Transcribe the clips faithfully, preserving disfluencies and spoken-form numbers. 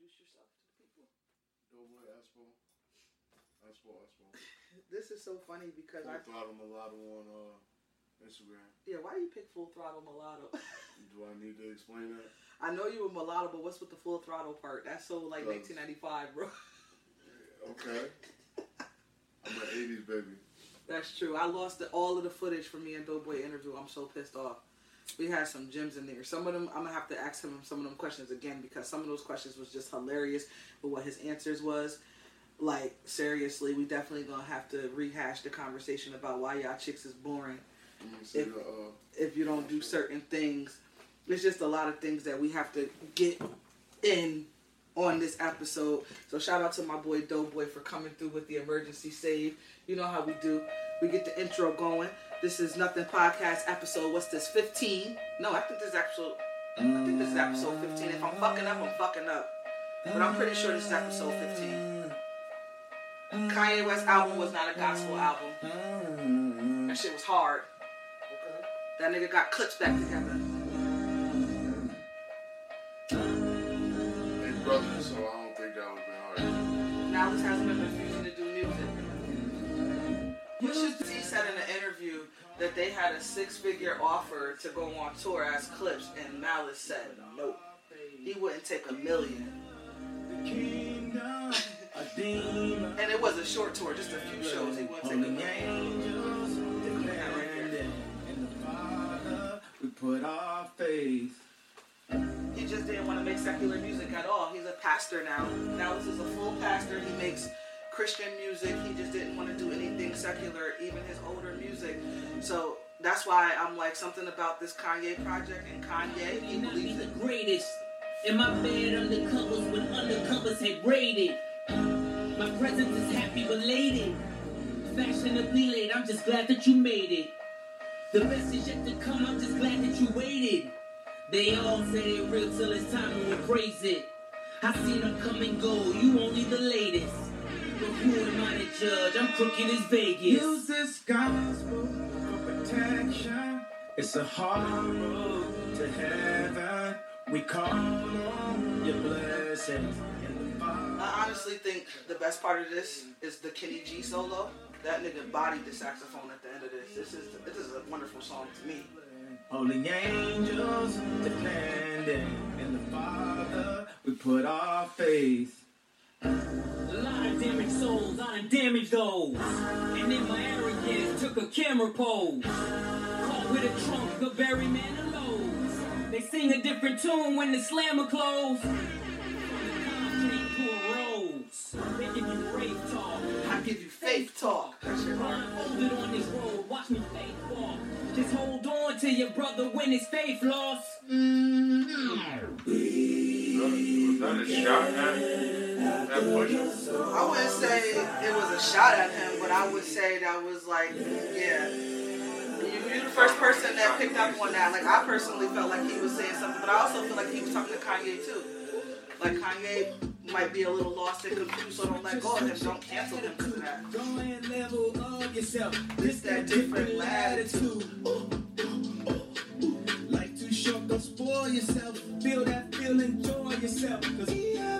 introduce yourself to the people? Doughboy Espo. Espo, Espo. This is so funny because Full I... Throttle Mulatto on uh, Instagram. Yeah, why do you pick Full Throttle Mulatto? Do I need to explain that? I know you were mulatto, but what's with the Full Throttle part? That's so like nineteen ninety-five, bro. Okay. I'm an eighties baby. That's true. I lost the, all of the footage from me and Doughboy interview. I'm so pissed off. We had some gems in there. Some of them, I'm going to have to ask him some of them questions again because some of those questions was just hilarious with what his answers was. Like, seriously, we definitely going to have to rehash the conversation about why y'all chicks is boring if, the, uh, if you don't do certain things. There's just a lot of things that we have to get in on this episode. So shout out to my boy Doughboy for coming through with the emergency save. You know how we do. We get the intro going. This is Nothing Podcast episode. What's this, fifteen? No, I think this is episode, I think this is episode fifteen. If I'm fucking up, I'm fucking up. But I'm pretty sure this is episode fifteen. Kanye West's album was not a gospel album. That shit was hard. That nigga got clips back together. They brothers, so I don't think that would have been hard. Now this hasn't been refusing to do music. Pusha T said in an interview that they had a six-figure offer to go on tour as Clips, and Malice said nope. He wouldn't take a million. And it was a short tour, just a few shows. He wouldn't take a million. We put our faith. He just didn't want to make secular music at all. He's a pastor now. Now this is a full pastor. He makes Christian music. He just didn't want to do anything secular, even his older music. So that's why I'm like something about this Kanye project and Kanye. He believes it. The greatest. In my bed undercovers when undercovers had raided. My presence is happy belated. Fashionably late. I'm just glad that you made it. The best is yet to come. I'm just glad that you waited. They all say they're real till it's time to embrace it. I seen them come and go. You only the latest. But who am I to judge? I'm crooked as Vegas. Use this gospel for protection. It's a hard road to heaven. We call on your blessings. I honestly think the best part of this is the Kenny G solo. That nigga bodied the saxophone at the end of this. This is this is a wonderful song to me. Holy angels defending in the Father. We put our faith. A lot of damaged souls, I done damaged those. And in my arrogance, took a camera pose. Caught with a trunk, the berry man of lows. They sing a different tune when the slammer close. From the concrete to a rose. They give you faith talk. I give you faith talk. That shit hard. Blindfolded on this road, watch me faith walk. Just hold on to your brother when his faith lost. Mm-hmm. Was that a shot at that Pusha? I wouldn't say it was a shot at him, but I would say that was like, yeah. You, you're the first person that picked up on that. Like, I personally felt like he was saying something, but I also feel like he was talking to Kanye too. Like, Kanye might be a little lost and confused, so don't let go of him. Don't cancel him because of that. Go and level up yourself. This that different latitude. Life too short, don't spoil yourself. Feel that feel, enjoy yourself. Cause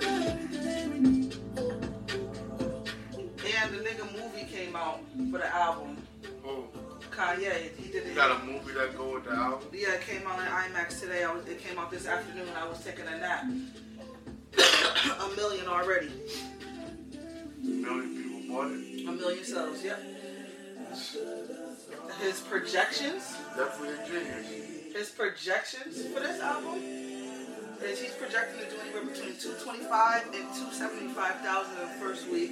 and the nigga movie came out for the album. Oh. Kanye, he did it. You got a movie that go with the album? Yeah, it came out in IMAX today. I was, it came out this afternoon. I was taking a nap. A million already. A million people bought it? A million sales, yep. His projections, Definitely a genius. his projections for this album is he's projecting to do anywhere between two twenty-five and two seventy-five thousand in the first week.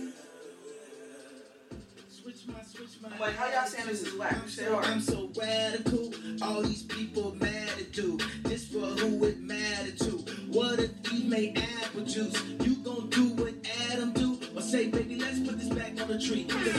I'm like, how y'all saying this is whack? Shit hard. I'm so radical. All these people mad at you. Just for who it mattered to. What if he made apple juice? You gon' do what Adam do? Or say, baby, let's put this back on the tree.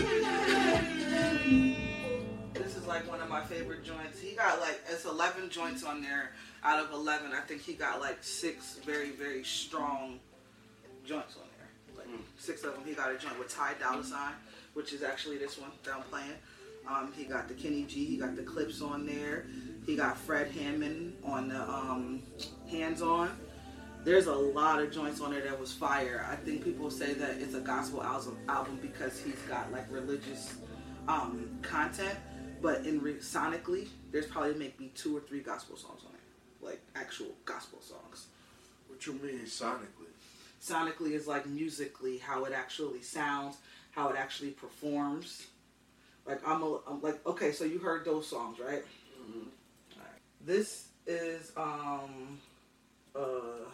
This is like one of my favorite joints. He got like, it's eleven joints on there. Out of eleven, I think he got like six very, very strong joints on there. Like mm. six of them. He got a joint with Ty Dolla Sign, which is actually this one that I'm playing. Um, he got the Kenny G, he got the Clips on there. He got Fred Hammond on the um, Hands On. There's a lot of joints on there that was fire. I think people say that it's a gospel album album because he's got like religious um, content, but in re- sonically, there's probably maybe two or three gospel songs on it, like actual gospel songs. What you mean sonically? Sonically is like musically how it actually sounds, how it actually performs. Like I'm, a, I'm like okay, so you heard those songs, right? Mm-hmm. All right. This is um uh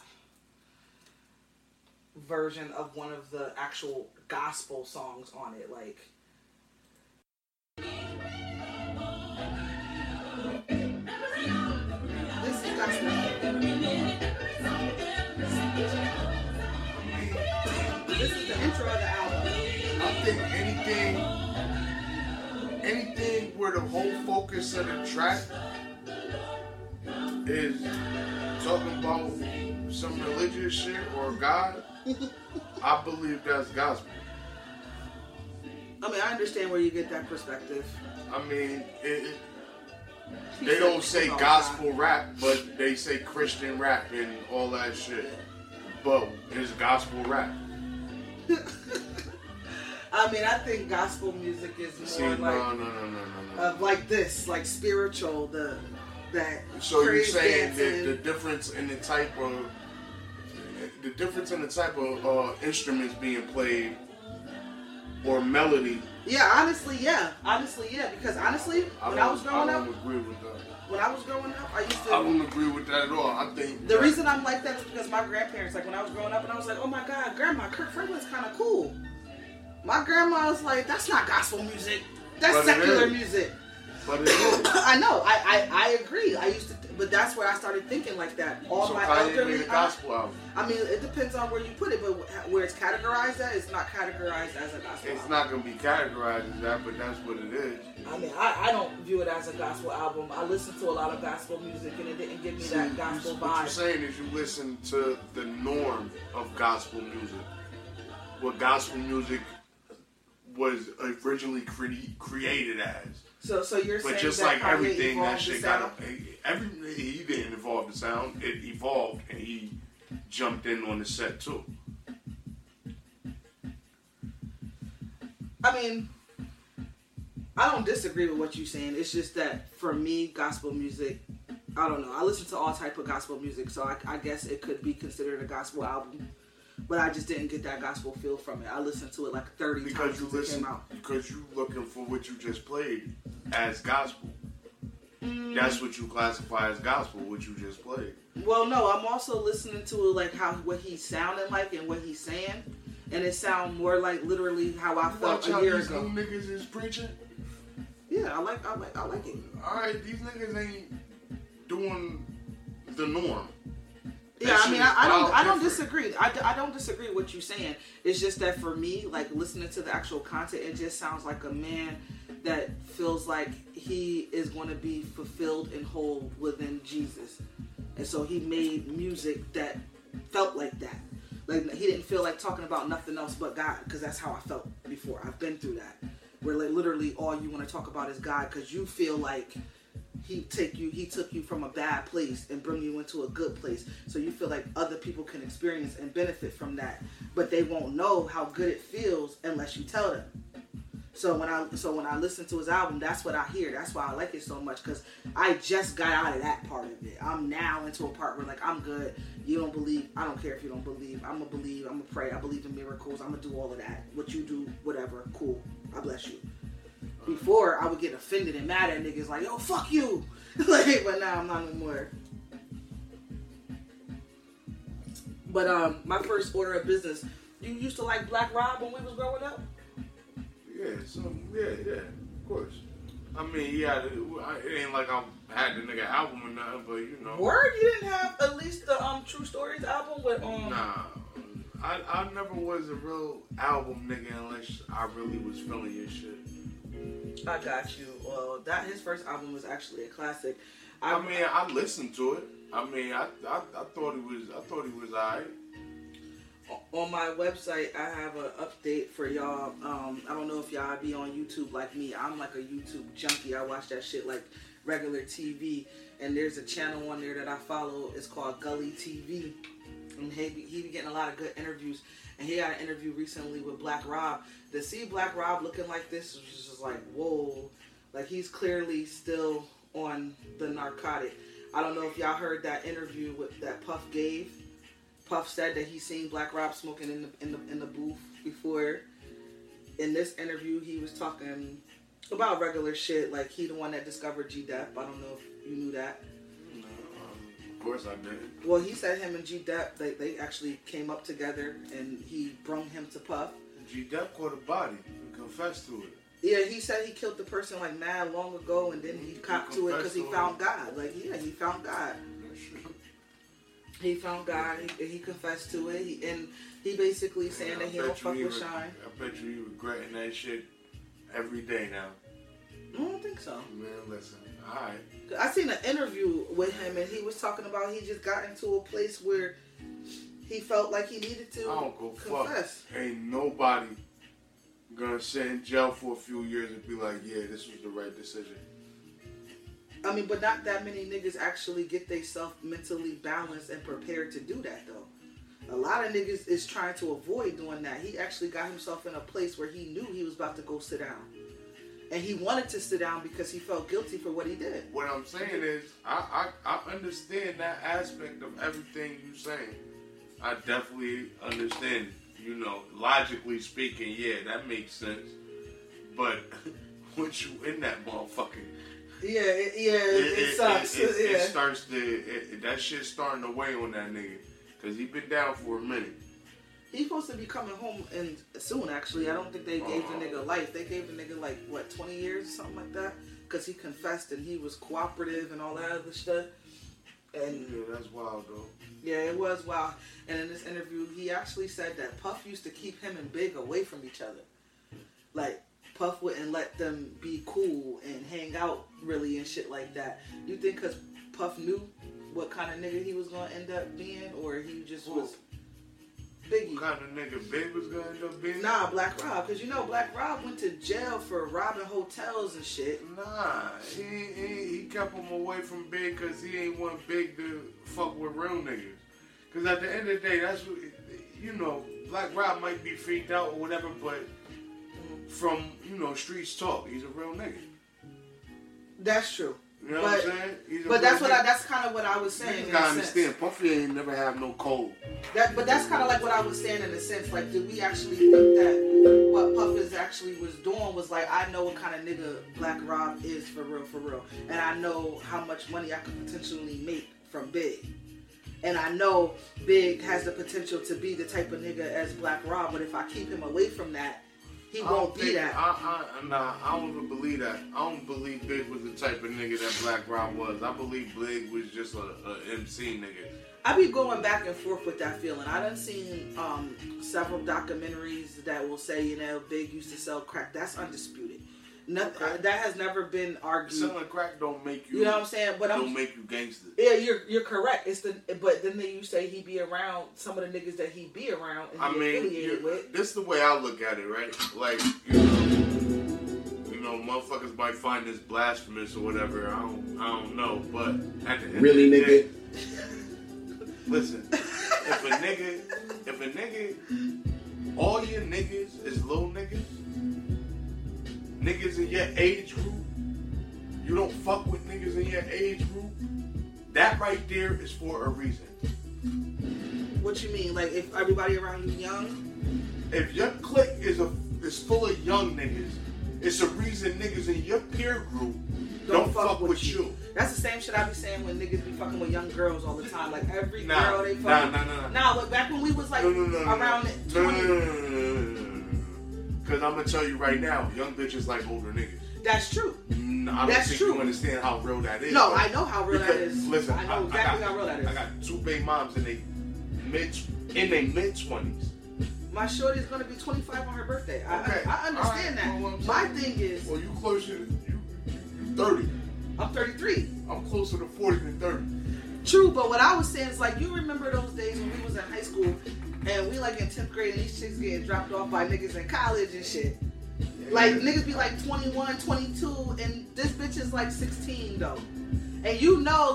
version of one of the actual gospel songs on it, like. This is gospel. This is the intro of the album. I think anything, anything where the whole focus of the track is talking about some religious shit or God, I believe that's gospel. I mean, I understand where you get that perspective. I mean, it, it, they don't say gospel rap, but they say Christian rap and all that shit. But it's gospel rap. I mean, I think gospel music is more See, like no, no, no, no, no, no. of like this, like spiritual, the that. So you're praise saying that dancing. the difference in the type of the difference in the type of uh, instruments being played or melody. Yeah, honestly, yeah, honestly, yeah. Because honestly, when I, don't- was growing I up, don't agree with that. when I was growing up, I used I to. don't agree with that at all. I think The that- reason I'm like that is because my grandparents, like when I was growing up, and I was like, oh my God, Grandma, Kirk Franklin's kind of cool. My grandma was like, that's not gospel music. That's But it secular is. music. but it is. I know. I, I I agree. I used to, but that's where I started thinking like that. All So my Kanye elderly. made a gospel album. I mean, it depends on where you put it, but where it's categorized at, it's not categorized as a gospel. It's album. not gonna be categorized as that, but that's what it is. I mean, I, I don't view it as a gospel album. I listened to a lot of gospel music, and it didn't give me See, that gospel you, what you're vibe. saying is you listen to the norm of gospel music. What gospel music was originally cre- created as. So, so you're But saying just that like Kanye everything, that evolved the shit sound? got every he didn't evolve the sound. It evolved, and he jumped in on the set too. I mean, I don't disagree with what you're saying. It's just that for me, gospel music, I don't know. I listen to all type of gospel music, so I, I guess it could be considered a gospel album. But I just didn't get that gospel feel from it. I listened to it like thirty Because times you since it listen, came out. because you looking for what you just played as gospel. Mm. That's what you classify as gospel. What you just played. Well, no, I'm also listening to it like how what he's sounding like and what he's saying, and it sounds more like literally how I felt Watch a how year these ago. new niggas is preaching. Yeah, I like, I like, I like it. All right, these niggas ain't doing the norm. Yeah, That I mean, shit I, I is don't, wild I don't different. disagree. I, I don't disagree with what you're saying. It's just that for me, like listening to the actual content, it just sounds like a man that feels like he is going to be fulfilled and whole within Jesus, and so he made music that felt like that. Like he didn't feel like talking about nothing else but God, because that's how I felt before. I've been through that, where like literally all you want to talk about is God, because you feel like he take you he took you from a bad place and bring you into a good place, so you feel like other people can experience and benefit from that, but they won't know how good it feels unless you tell them. So when I so when I listen to his album, that's what I hear. That's why I like it so much, because I just got out of that part of it. I'm now into a part where like I'm good. You don't believe, I don't care if you don't believe. I'm gonna believe. I'm gonna pray. I believe in miracles. I'm gonna do all of that. What you do, whatever, cool. I bless you. Before, I would get offended and mad at niggas like, yo, fuck you. Like, but now I'm not anymore. But um, my first order of business, you used to like Black Rob when we was growing up? Yeah, some, yeah, yeah, of course. I mean, yeah, it, it ain't like I had the nigga album or nothing, but you know. Word, you didn't have at least the um True Stories album with um. Nah, I I never was a real album nigga unless I really was feeling your shit. I got you. Well, that his first album was actually a classic. I mean, I listened to it. I mean, I I, I thought he was I thought he was alright. On my website, I have an update for y'all. Um, I don't know if y'all be on YouTube like me. I'm like a YouTube junkie. I watch that shit like regular T V. And there's a channel on there that I follow. It's called Gully T V. and he be, he be getting a lot of good interviews. And he had an interview recently with Black Rob. To see Black Rob looking like this was just like, whoa. Like, he's clearly still on the narcotic. I don't know if y'all heard that interview with, that Puff gave. Puff said that he seen Black Rob smoking in the, in the in the booth before. In this interview, he was talking about regular shit. Like, he the one that discovered G-Dep. I don't know if you knew that. No, um, of course I did. Well, he said him and G-Dep, they, they actually came up together, and he brung him to Puff. G-Dep caught a body and confessed to it. Yeah, he said he killed the person like mad long ago, and then he copped to it because he found God. Like, yeah, he found God. He found God. He, he confessed to it, he, and he basically Man, saying I that he bet don't you fuck he with re- Shine. I bet you he regretting that shit every day now. I don't think so. Man, listen, all right. I seen an interview with him, and he was talking about he just got into a place where he felt like he needed to I don't go confess. fuck. Ain't nobody gonna sit in jail for a few years and be like, yeah, this was the right decision. I mean, but not that many niggas actually get themselves mentally balanced and prepared to do that, though. A lot of niggas is trying to avoid doing that. He actually got himself in a place where he knew he was about to go sit down. And he wanted to sit down because he felt guilty for what he did. What I'm saying is, I, I, I understand that aspect of everything you're saying. I definitely understand it. You know, logically speaking, yeah, that makes sense. But once you in that motherfucker, Yeah, it, yeah, it, it, it sucks. It, it, yeah. it starts to, it, that shit's starting to weigh on that nigga. Because he been down for a minute. He's supposed to be coming home in soon, actually. I don't think they gave the nigga life. They gave the nigga, like, what, twenty years or something like that? Because he confessed and he was cooperative and all that other stuff. And yeah, that's wild, though. Yeah, it was wild. And in this interview, he actually said that Puff used to keep him and Big away from each other. Like, Puff wouldn't let them be cool and hang out, really, and shit like that. You think because Puff knew what kind of nigga he was going to end up being, or he just Who? was Biggie? What kind of nigga Big was going to end up being? Nah, Black Rob. Because, you know, Black Rob went to jail for robbing hotels and shit. Nah, he, he, he kept him away from Big because he ain't want Big to fuck with real niggas. Because at the end of the day, that's what, you know, Black Rob might be freaked out or whatever, but from, you know, streets talk, he's a real nigga. That's true. You know but, what I'm saying? He's a but that's real what nigga. I, that's kind of what I was saying. You in a gotta sense. understand, Puffy ain't never have no cold. That, but that's kind of like what I was saying in a sense. Like, did we actually think that what Puff is actually was doing was like, I know what kind of nigga Black Rob is for real, for real, and I know how much money I could potentially make from Big, and I know Big has the potential to be the type of nigga as Black Rob. But if I keep him away from that, he I won't don't be think- that. I, I, nah, I don't even believe that. I don't believe Big was the type of nigga that Black Rob was. I believe Big was just a, a M C nigga. I be going back and forth with that feeling. I done seen um, several documentaries that will say, you know, Big used to sell crack. That's undisputed. Nothing, Okay. that has never been argued. Selling crack don't make you. You know what I'm saying? But don't I'm, make you gangster. yeah, you're you're correct. It's the but then you say he be around some of the niggas that he be around and he I mean, affiliated you, with. this is the way I look at it, right? Like, you know, you know, motherfuckers might find this blasphemous or whatever. I don't, I don't know. But at the end Really, of the nigga? day, listen, if a nigga, if a nigga, all your niggas is little niggas, niggas in your age group, you don't fuck with niggas in your age group, that right there is for a reason. What you mean? Like if everybody around you young? If your clique is a is full of young niggas, it's a reason niggas in your peer group don't, fuck, with you. you. That's the same shit I be saying when niggas be fucking with young girls all the time. Like every Nah, girl they nah, fuck. nah, nah, nah. Nah, look back when we was like No, no, no, no, around no. twenty. No, no, no, no, no, no, no, no. Cause I'm gonna tell you right now, young bitches like older niggas. That's true. Mm, I don't That's think true. you understand how real that is. No, though. I know how real that Because, is. Listen, I know exactly got, how real that is. I got two baby moms in they mid in their mid twenties. My shorty's gonna be twenty-five on her birthday. I, Okay. I, I understand All right. Well, that. what I'm My thing is, Well, you closer to you, you, you thirty. I'm thirty-three. I'm closer to forty than thirty. True, but what I was saying is like, you remember those days when we was in high school and we like in tenth grade and these chicks getting dropped off by niggas in college and shit. Like niggas be like twenty-one, twenty-two, and this bitch is like sixteen though. And you know, like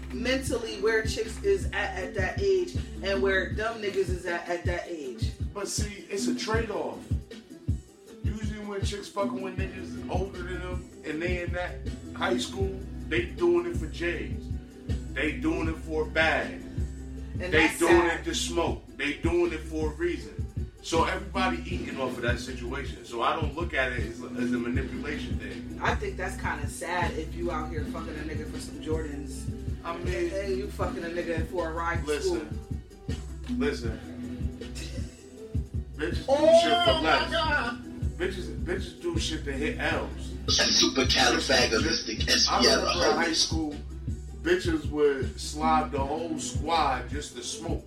mentally where chicks is at at that age and where dumb niggas is at at that age. But see, it's a trade-off. Usually when chicks fucking with niggas older than them and they in that high school, they doing it for J's. They doing it for a bag. And They that's doing sad. it to smoke. They doing it for a reason. So everybody eating off of that situation. So I don't look at it as, as a manipulation thing. I think that's kind of sad if you out here fucking a nigga for some Jordans. I And, mean, and you fucking a nigga for a ride to school. listen, listen. Bitches do Oh shit for my less. God. Bitches, bitches do shit to hit L's. Supercalifragilistic I remember in high espialidocious. school, bitches would slide the whole squad just to smoke.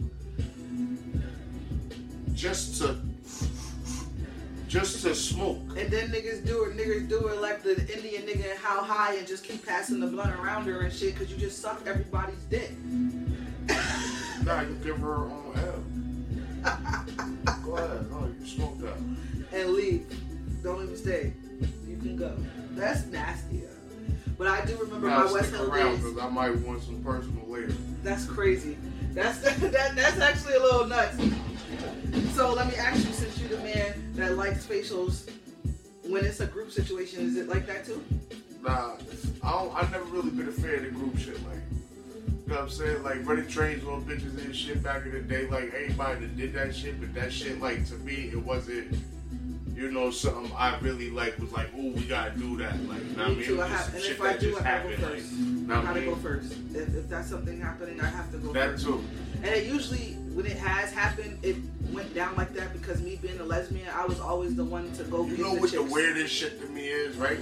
Just to, just to smoke. And then niggas do it, niggas do it like the Indian nigga in How High and just keep passing the blunt around her and shit because you just suck everybody's dick. Nah, you give her her own L. Go ahead, no, you smoke that. And leave. Don't even stay. You can go. That's nasty. Yeah. But I do remember Nah, my West stick Hill around days. because I might want some personal later. That's crazy. That's that, that's actually a little nuts. So let me ask you, since you're the man that likes facials, when it's a group situation, is it like that too? Nah, I don't, I've never really been a fan of group shit. Like, you know what I'm saying? Like, running trains on bitches and shit back in the day. Like, everybody that did that shit, but that shit, like, to me, it wasn't, you know, something I really, like, was like, ooh, we gotta do that. Like, you know what I Me mean? too. It I was just have, some and shit if I that do, just I gotta happened. go Like, first. you know I what I gotta go mean? first. If, if that's something happening, I have to go That first. too. And it usually, when it has happened, it went down like that because me being a lesbian, I was always the one to go You get know the what chicks. the weirdest shit to me is, right?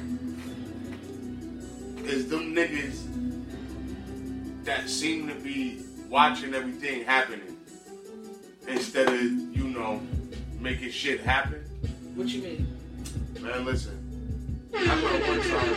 Is them niggas that seem to be watching everything happening instead of, you know, making shit happen. What you mean? Man, listen. I remember one time,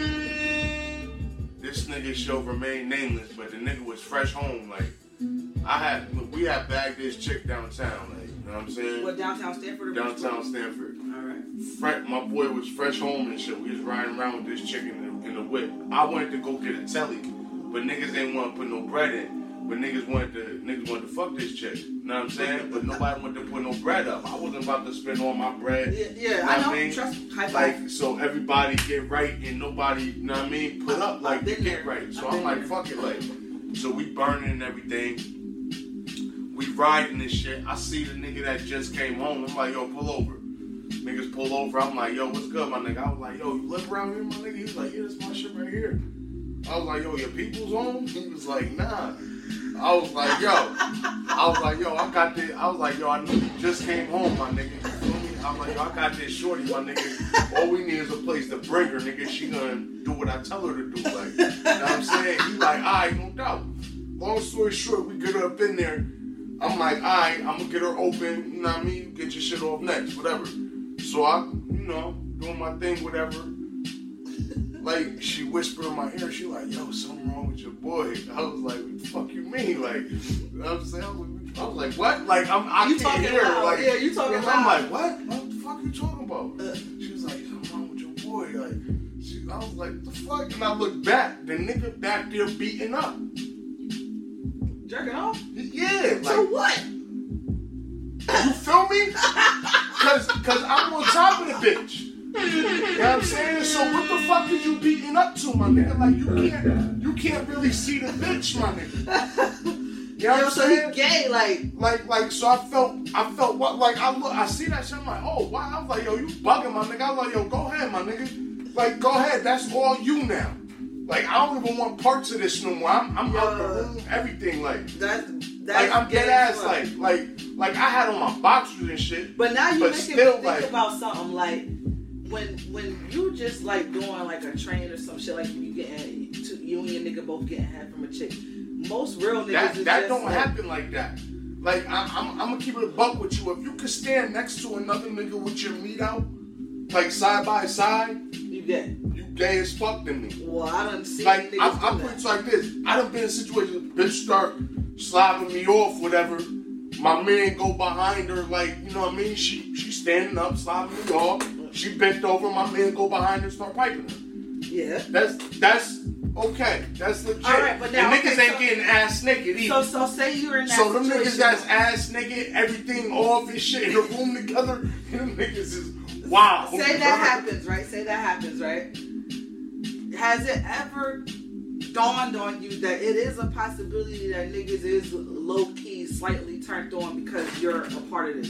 this nigga show remained nameless, but the nigga was fresh home. Like, I had, we had bagged this chick downtown. Like, you know what I'm saying? What, downtown Stanford? Or Downtown Stanford. All right. Fre- my boy was fresh home and shit. We was riding around with this chick in the, in the whip. I wanted to go get a telly, but niggas didn't want to put no bread in. But niggas wanted to niggas wanted to fuck this chick. You know what I'm saying? But nobody wanted to put no bread up. I wasn't about to spend all my bread. Yeah, yeah, You know I what know. I mean? Trust. High five. Like, so everybody get right and nobody, you know what I mean, put up like I've they been get there. right. So I've I'm been like, there. fuck it, like. So we burning and everything. We riding this shit. I see the nigga that just came home. I'm like, yo, pull over. Niggas pull over. I'm like, yo, what's good, my nigga? I was like, yo, you live around here, my nigga? He was like, yeah, that's my shit right here. I was like, yo, your people's home? He was like, nah. I was like, yo. I was like, yo, I got this. I was like, yo, I know you just came home, my nigga. You feel me? I'm like, yo, I got this shorty, my nigga. All we need is a place to bring her, nigga. She gonna do what I tell her to do. Like, you know what I'm saying? He like, all right, no doubt. Long story short, we get her up in there. I'm like, all right, I'm gonna get her open. You know what I mean? Get your shit off next, whatever. So I, you know, doing my thing, whatever. Like, she whispered in my ear, she like, yo, something wrong with your boy. I was like, what the fuck you mean? Like, you know what I'm saying? I was like, I was like what? Like, I'm, I You can't talking hear her. loud. Like, Yeah, you talking I'm loud. like, what? What the fuck you talking about? Uh, She was like, something wrong with your boy. Like, she, I was like, the fuck? And I looked back, the nigga back there beating up. jerking off? Yeah, like, So what? you feel me? Cause, Cause I'm on top of the bitch. You know what I'm saying? So what the fuck is you beating up to, my nigga? Like, you can't, you can't really see the bitch, my nigga. You know what Yo, I'm so he saying? gay, like. Like, like, so I felt, I felt what, like, I look, I see that shit, I'm like, oh, wow. I was like, yo, you bugging, my nigga. I was like, yo, go ahead, my nigga. Like, go ahead, that's all you now. Like, I don't even want parts of this no more. I'm, I'm out the room, everything, like. That's that's Like, I'm gay dead as ass, fuck. like, like, like, I had on my boxers and shit. But now you but making still, me think like- about something like when when you just like doing like a train or some shit, like you getting to, you and your nigga both getting head from a chick. Most real niggas That, is that just don't like, happen like that. Like, I, I'm, I'm gonna keep it a buck with you. If you could stand next to another nigga with your meat out, like side by side, you gay. you gay as fuck to me. Well, I done seen Like, niggas I, do I that. put it like this. I done been in situations, bitch start slobbing me off, whatever. My man go behind her, like, you know what I mean? She she standing up, slobbing me off. She bent over, my man go behind her, start piping her. Yeah. That's that's Okay, that's legit. All right, but now, and niggas okay, ain't so, getting ass naked either. So, so say you're in that So them situation. niggas that's ass naked, everything off and shit in the room together, and them niggas is wow. Say that happens, right? Say that happens, right? Has it ever dawned on you that it is a possibility that niggas is low key slightly turned on because you're a part of this?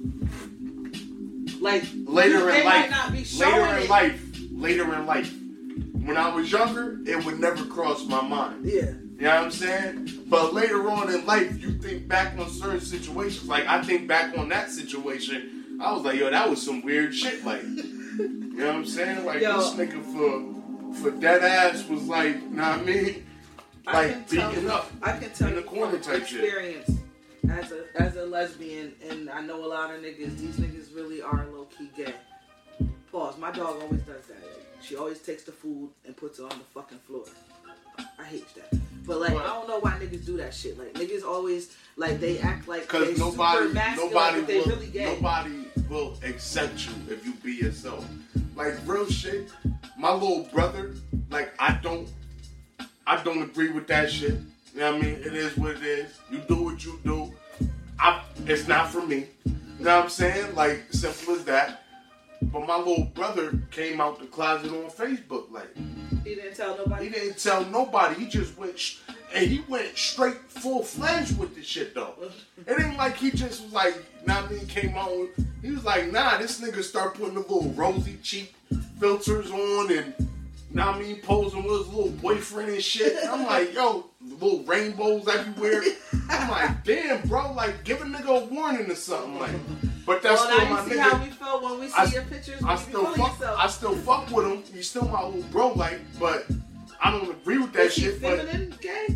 Like later you, in they life, might not be showing later in it. life, later in life. When I was younger, it would never cross my mind. Yeah. You know what I'm saying? But later on in life, you think back on certain situations. Like, I think back on that situation, I was like, yo, that was some weird shit. Like, you know what I'm saying? Like, Yo. this nigga for, for dead ass was like, you know what I mean? I Like, can tell, beating up I can tell in the you corner from type shit. experience as a as a lesbian, and I know a lot of niggas. These niggas really are low key gay. Pause. My dog always does that. She always takes the food and puts it on the fucking floor. I hate that. But like, I don't know why niggas do that shit. Like, niggas always like they act like they Because nobody, super masculine, nobody but they will, really gay. nobody will accept you if you be yourself. Like, real shit. My little brother, like, I don't, I don't agree with that shit. You know what I mean? It is what it is. You do what you do. I, it's not for me. You know what I'm saying? Like, simple as that. But my little brother came out the closet on Facebook. Like, He didn't tell nobody. he didn't tell nobody. He just went, sh- and he went straight full fledged with the shit though. It ain't like he just was like, nah, I mean, came out with, he was like, nah, this nigga start putting the little rosy cheek filters on and, nah, I mean, posing with his little boyfriend and shit. And I'm like, yo, little rainbows everywhere. I'm like, damn, bro, like, give a nigga a warning or something, like. But that's well, still now my you see nigga. how we felt when we see I, your pictures. I when still you feel fuck. yourself. I still fuck with him. He's still my little bro, like. But I don't agree with that Is he shit. feminine, but gay?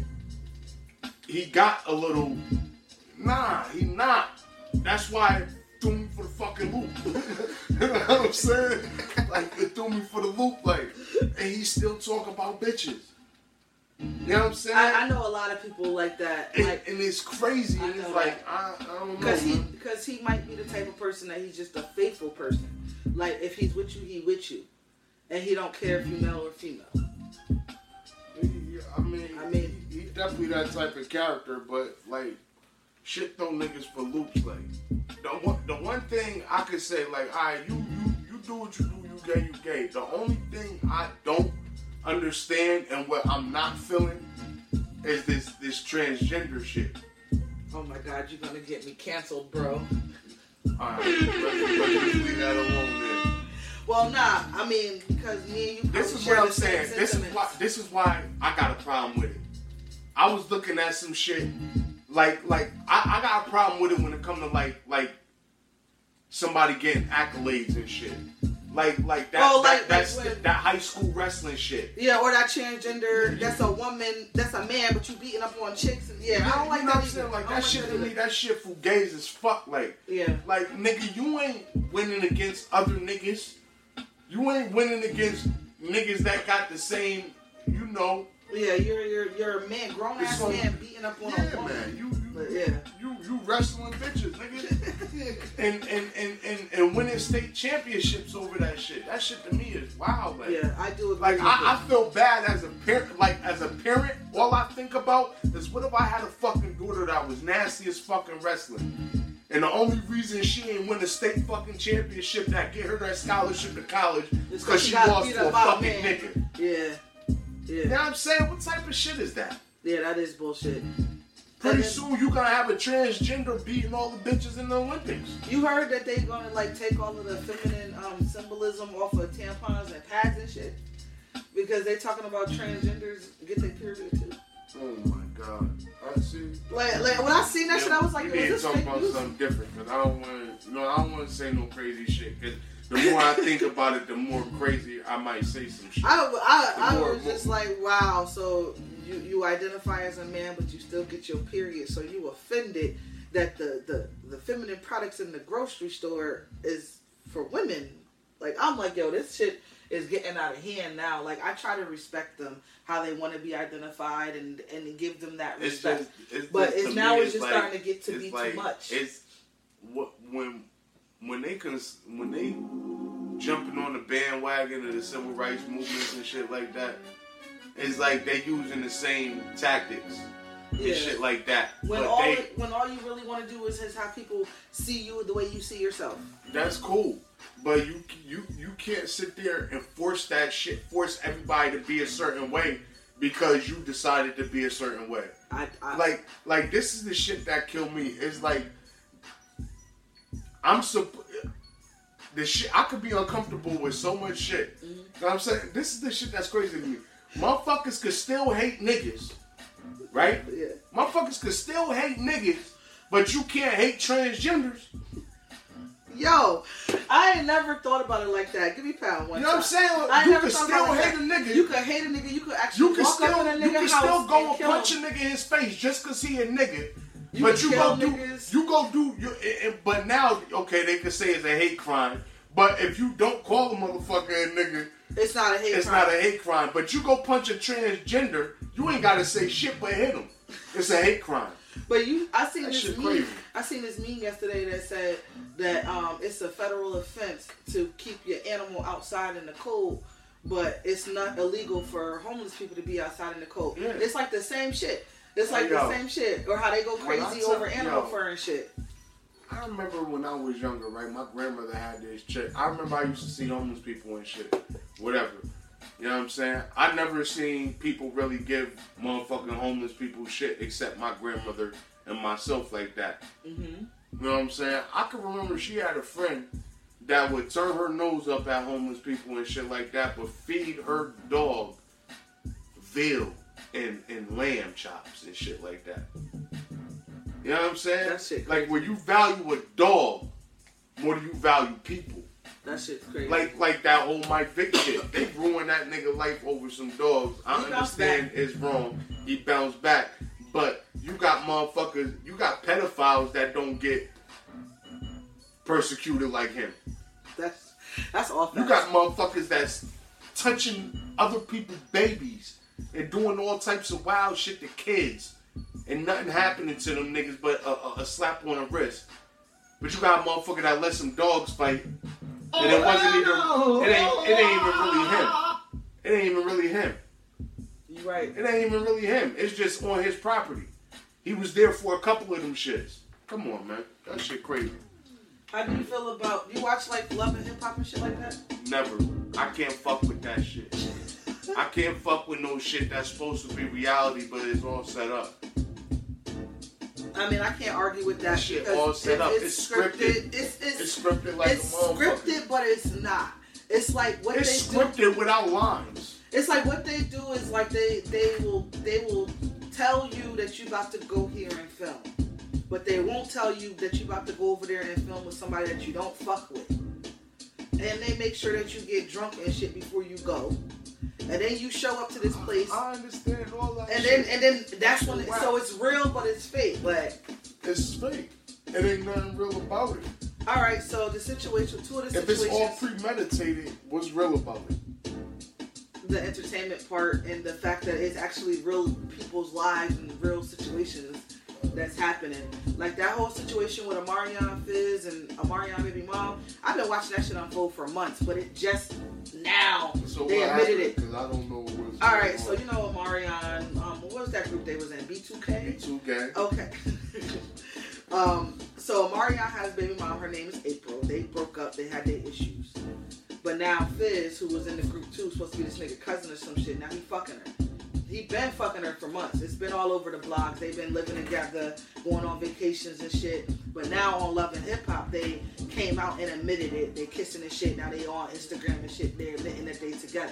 he got a little. Nah, he not. That's why it threw me for the fucking loop. You know what I'm saying? Like, it threw me for the loop, like. And he still talk about bitches. You know what I'm saying? I, I know a lot of people like that. and, Like, and it's crazy. I And it's know like I, I don't know. Because he, man. because he might be the type of person that he's just a faithful person. Like, if he's with you, he with you, and he don't care if you male or female. He- I mean, I mean- he, he definitely that type of character, but like, shit throw niggas for loops. Like, the one, the one thing I could say, like, alright, you, you, you do what you do, you gay, you gay. The only thing I don't understand and what I'm not feeling is this, this transgender shit. Oh my God, you're gonna get me canceled, bro. Alright, let's, let's leave that alone then. Well, nah, I mean, because me and you This probably is share what I'm the same saying. This is why. sentiments. This is why I got a problem with it. I was looking at some shit, like, like I, I got a problem with it when it comes to like, like somebody getting accolades and shit. Like, like that. Oh, that like- that's like when- that high school wrestling shit. Yeah, or that transgender, that's a woman, that's a man, but you beating up on chicks. And, yeah, I don't like you know that what I'm saying? either. Like I don't that shit to either. me, that shit fugazi as fuck. Like, Yeah. like nigga, you ain't winning against other niggas. You ain't winning against niggas that got the same, you know. Yeah, you're you're you're a man, grown ass So- man beating up on a Yeah, woman. man. You, you, But yeah. you, you wrestling bitches, nigga. and, and, and, and, and winning state championships over that shit. That shit to me is wild, like. Yeah, I do agree. Like, with I, I you. feel bad as a parent. Like, as a parent, all I think about is what if I had a fucking daughter that was nasty as fucking wrestling. And the only reason she ain't win a state fucking championship that get her that scholarship to college is because she got lost beat to a up by a fucking man. nigga. Yeah. Yeah. You know what I'm saying? What type of shit is that? Yeah, that is bullshit. Pretty And then- soon you gonna have a transgender beating all the bitches in the Olympics. You heard that they gonna like take all of the feminine um, symbolism off of tampons and pads and shit because they talking about transgenders get their period too. Oh my god! I see. Like, like when I seen that shit, I was like, we yo, need is to this talk fake about news? something different because I don't want to. You know, I don't want to say no crazy shit. Because the more I think about it, the more crazy I might say some shit. I, I, I The more- was just like, wow. So you, you identify as a man, but you still get your period. So you offended that the, the, the feminine products in the grocery store is for women. Like, I'm like, yo, this shit is getting out of hand now. Like, I try to respect them, how they want to be identified, and, and give them that It's respect. just, it's But just, it's to now me, it's just like- starting to get to it's be like, too much. It's what when when they cons, when they jumping on the bandwagon of the civil rights movements and shit like that. it's like they using the same tactics Yeah. and shit like that. When but all they, it, when all you really want to do is, is have people see you the way you see yourself. that's cool. But you you you can't sit there and force that shit, force everybody to be a certain way because you decided to be a certain way. I, I Like like this is the shit that killed me. It's like I'm so the shit I could be uncomfortable with so much shit. Mm-hmm. You know what I'm saying? This is the shit that's crazy to me. Motherfuckers could still hate niggas. Right? Yeah. Motherfuckers could still hate niggas, but you can't hate transgenders. Yo, I ain't never thought about it like that. Give me pound one You know what I'm time. saying? I You never can thought still about it hate like a that. nigga. You could hate a nigga. You could actually You can walk still up in a you nigga can house still go and and kill punch a him. nigga in his face just cause he a nigga. You but can you kill go do niggas. you go do you and, and- but now okay they could say it's a hate crime. But if you don't call a motherfucker a nigga, It's not a hate it's crime. not a hate crime. But you go punch a transgender, you ain't gotta say shit but hit him. It's a hate crime. But you, I seen That this shit meme. crazy. I seen this meme yesterday that said that um, it's a federal offense to keep your animal outside in the cold, but it's not illegal for homeless people to be outside in the cold. Yeah. It's like the same shit. It's like Yo. the same shit, or how they go When I crazy tell- over animal yo. fur and shit. I remember when I was younger, right? My grandmother had this chick. I remember I used to see homeless people and shit. Whatever. You know what I'm saying? I never seen people really give motherfucking homeless people shit except my grandmother and myself like that. Mm-hmm. You know what I'm saying? I can remember she had a friend that would turn her nose up at homeless people and shit like that, but feed her dog veal and, and lamb chops and shit like that. You know what I'm saying? That shit Like where you value a dog more than you value people. That shit's crazy. Like like that whole Mike Vick shit. They ruined that nigga life over some dogs. I He bounced understand back. it's wrong. He bounced back. But you got motherfuckers, you got pedophiles that don't get persecuted like him. that's that's all. You got motherfuckers that's touching other people's babies and doing all types of wild shit to kids. And nothing happening to them niggas but a, a, a slap on the wrist. But you got a motherfucker that let some dogs fight. And it wasn't even, it ain't, it ain't even really him. It ain't even really him. You right. It ain't even really him. It's just on his property. He was there for a couple of them shits. Come on, man. That shit crazy. How do you feel about you watch like Love and Hip Hop and shit like that? Never. I can't fuck with that shit. I can't fuck with no shit that's supposed to be reality, but it's all set up. I mean, I can't argue with that. That shit because all set it- up. It's, It's scripted. scripted. It's it's, It's scripted like it's a motherfucker. scripted, but it's not. It's like what It's they do. scripted without lines. It's like what they do is like they they will they will tell you that you about to go here and film, but they won't tell you that you about to go over there and film with somebody that you don't fuck with. And they make sure that you get drunk and shit before you go, and then you show up to this place, I understand all that and then shit. and then that's when it, so it's real, but it's fake. Like, It's fake. It ain't nothing real about it. all right, so the situation, two of the If it's all situations, premeditated, what's real about it? the entertainment part and the fact that it's actually real people's lives and real situations that's happening. Like that whole situation with Amarion Fizz and Amarion baby mom. I've been watching that shit unfold for months, but it just now So they what admitted it. Because I don't know what's All going right, so on. you know Amarion. Um, what was that group they was in? B two K. Me too, gang. Okay. um, so Amarion has baby mom. Her name is April. They broke up. They had their issues. But now Fizz, who was in the group too, supposed to be this nigga cousin or some shit. Now he fucking her. He been fucking her for months. It's been all over the blogs. They've been living together, going on vacations and shit. But now on Love and Hip Hop, they came out and admitted it. They kissing and shit. Now they on Instagram and shit. They're admitting that they together.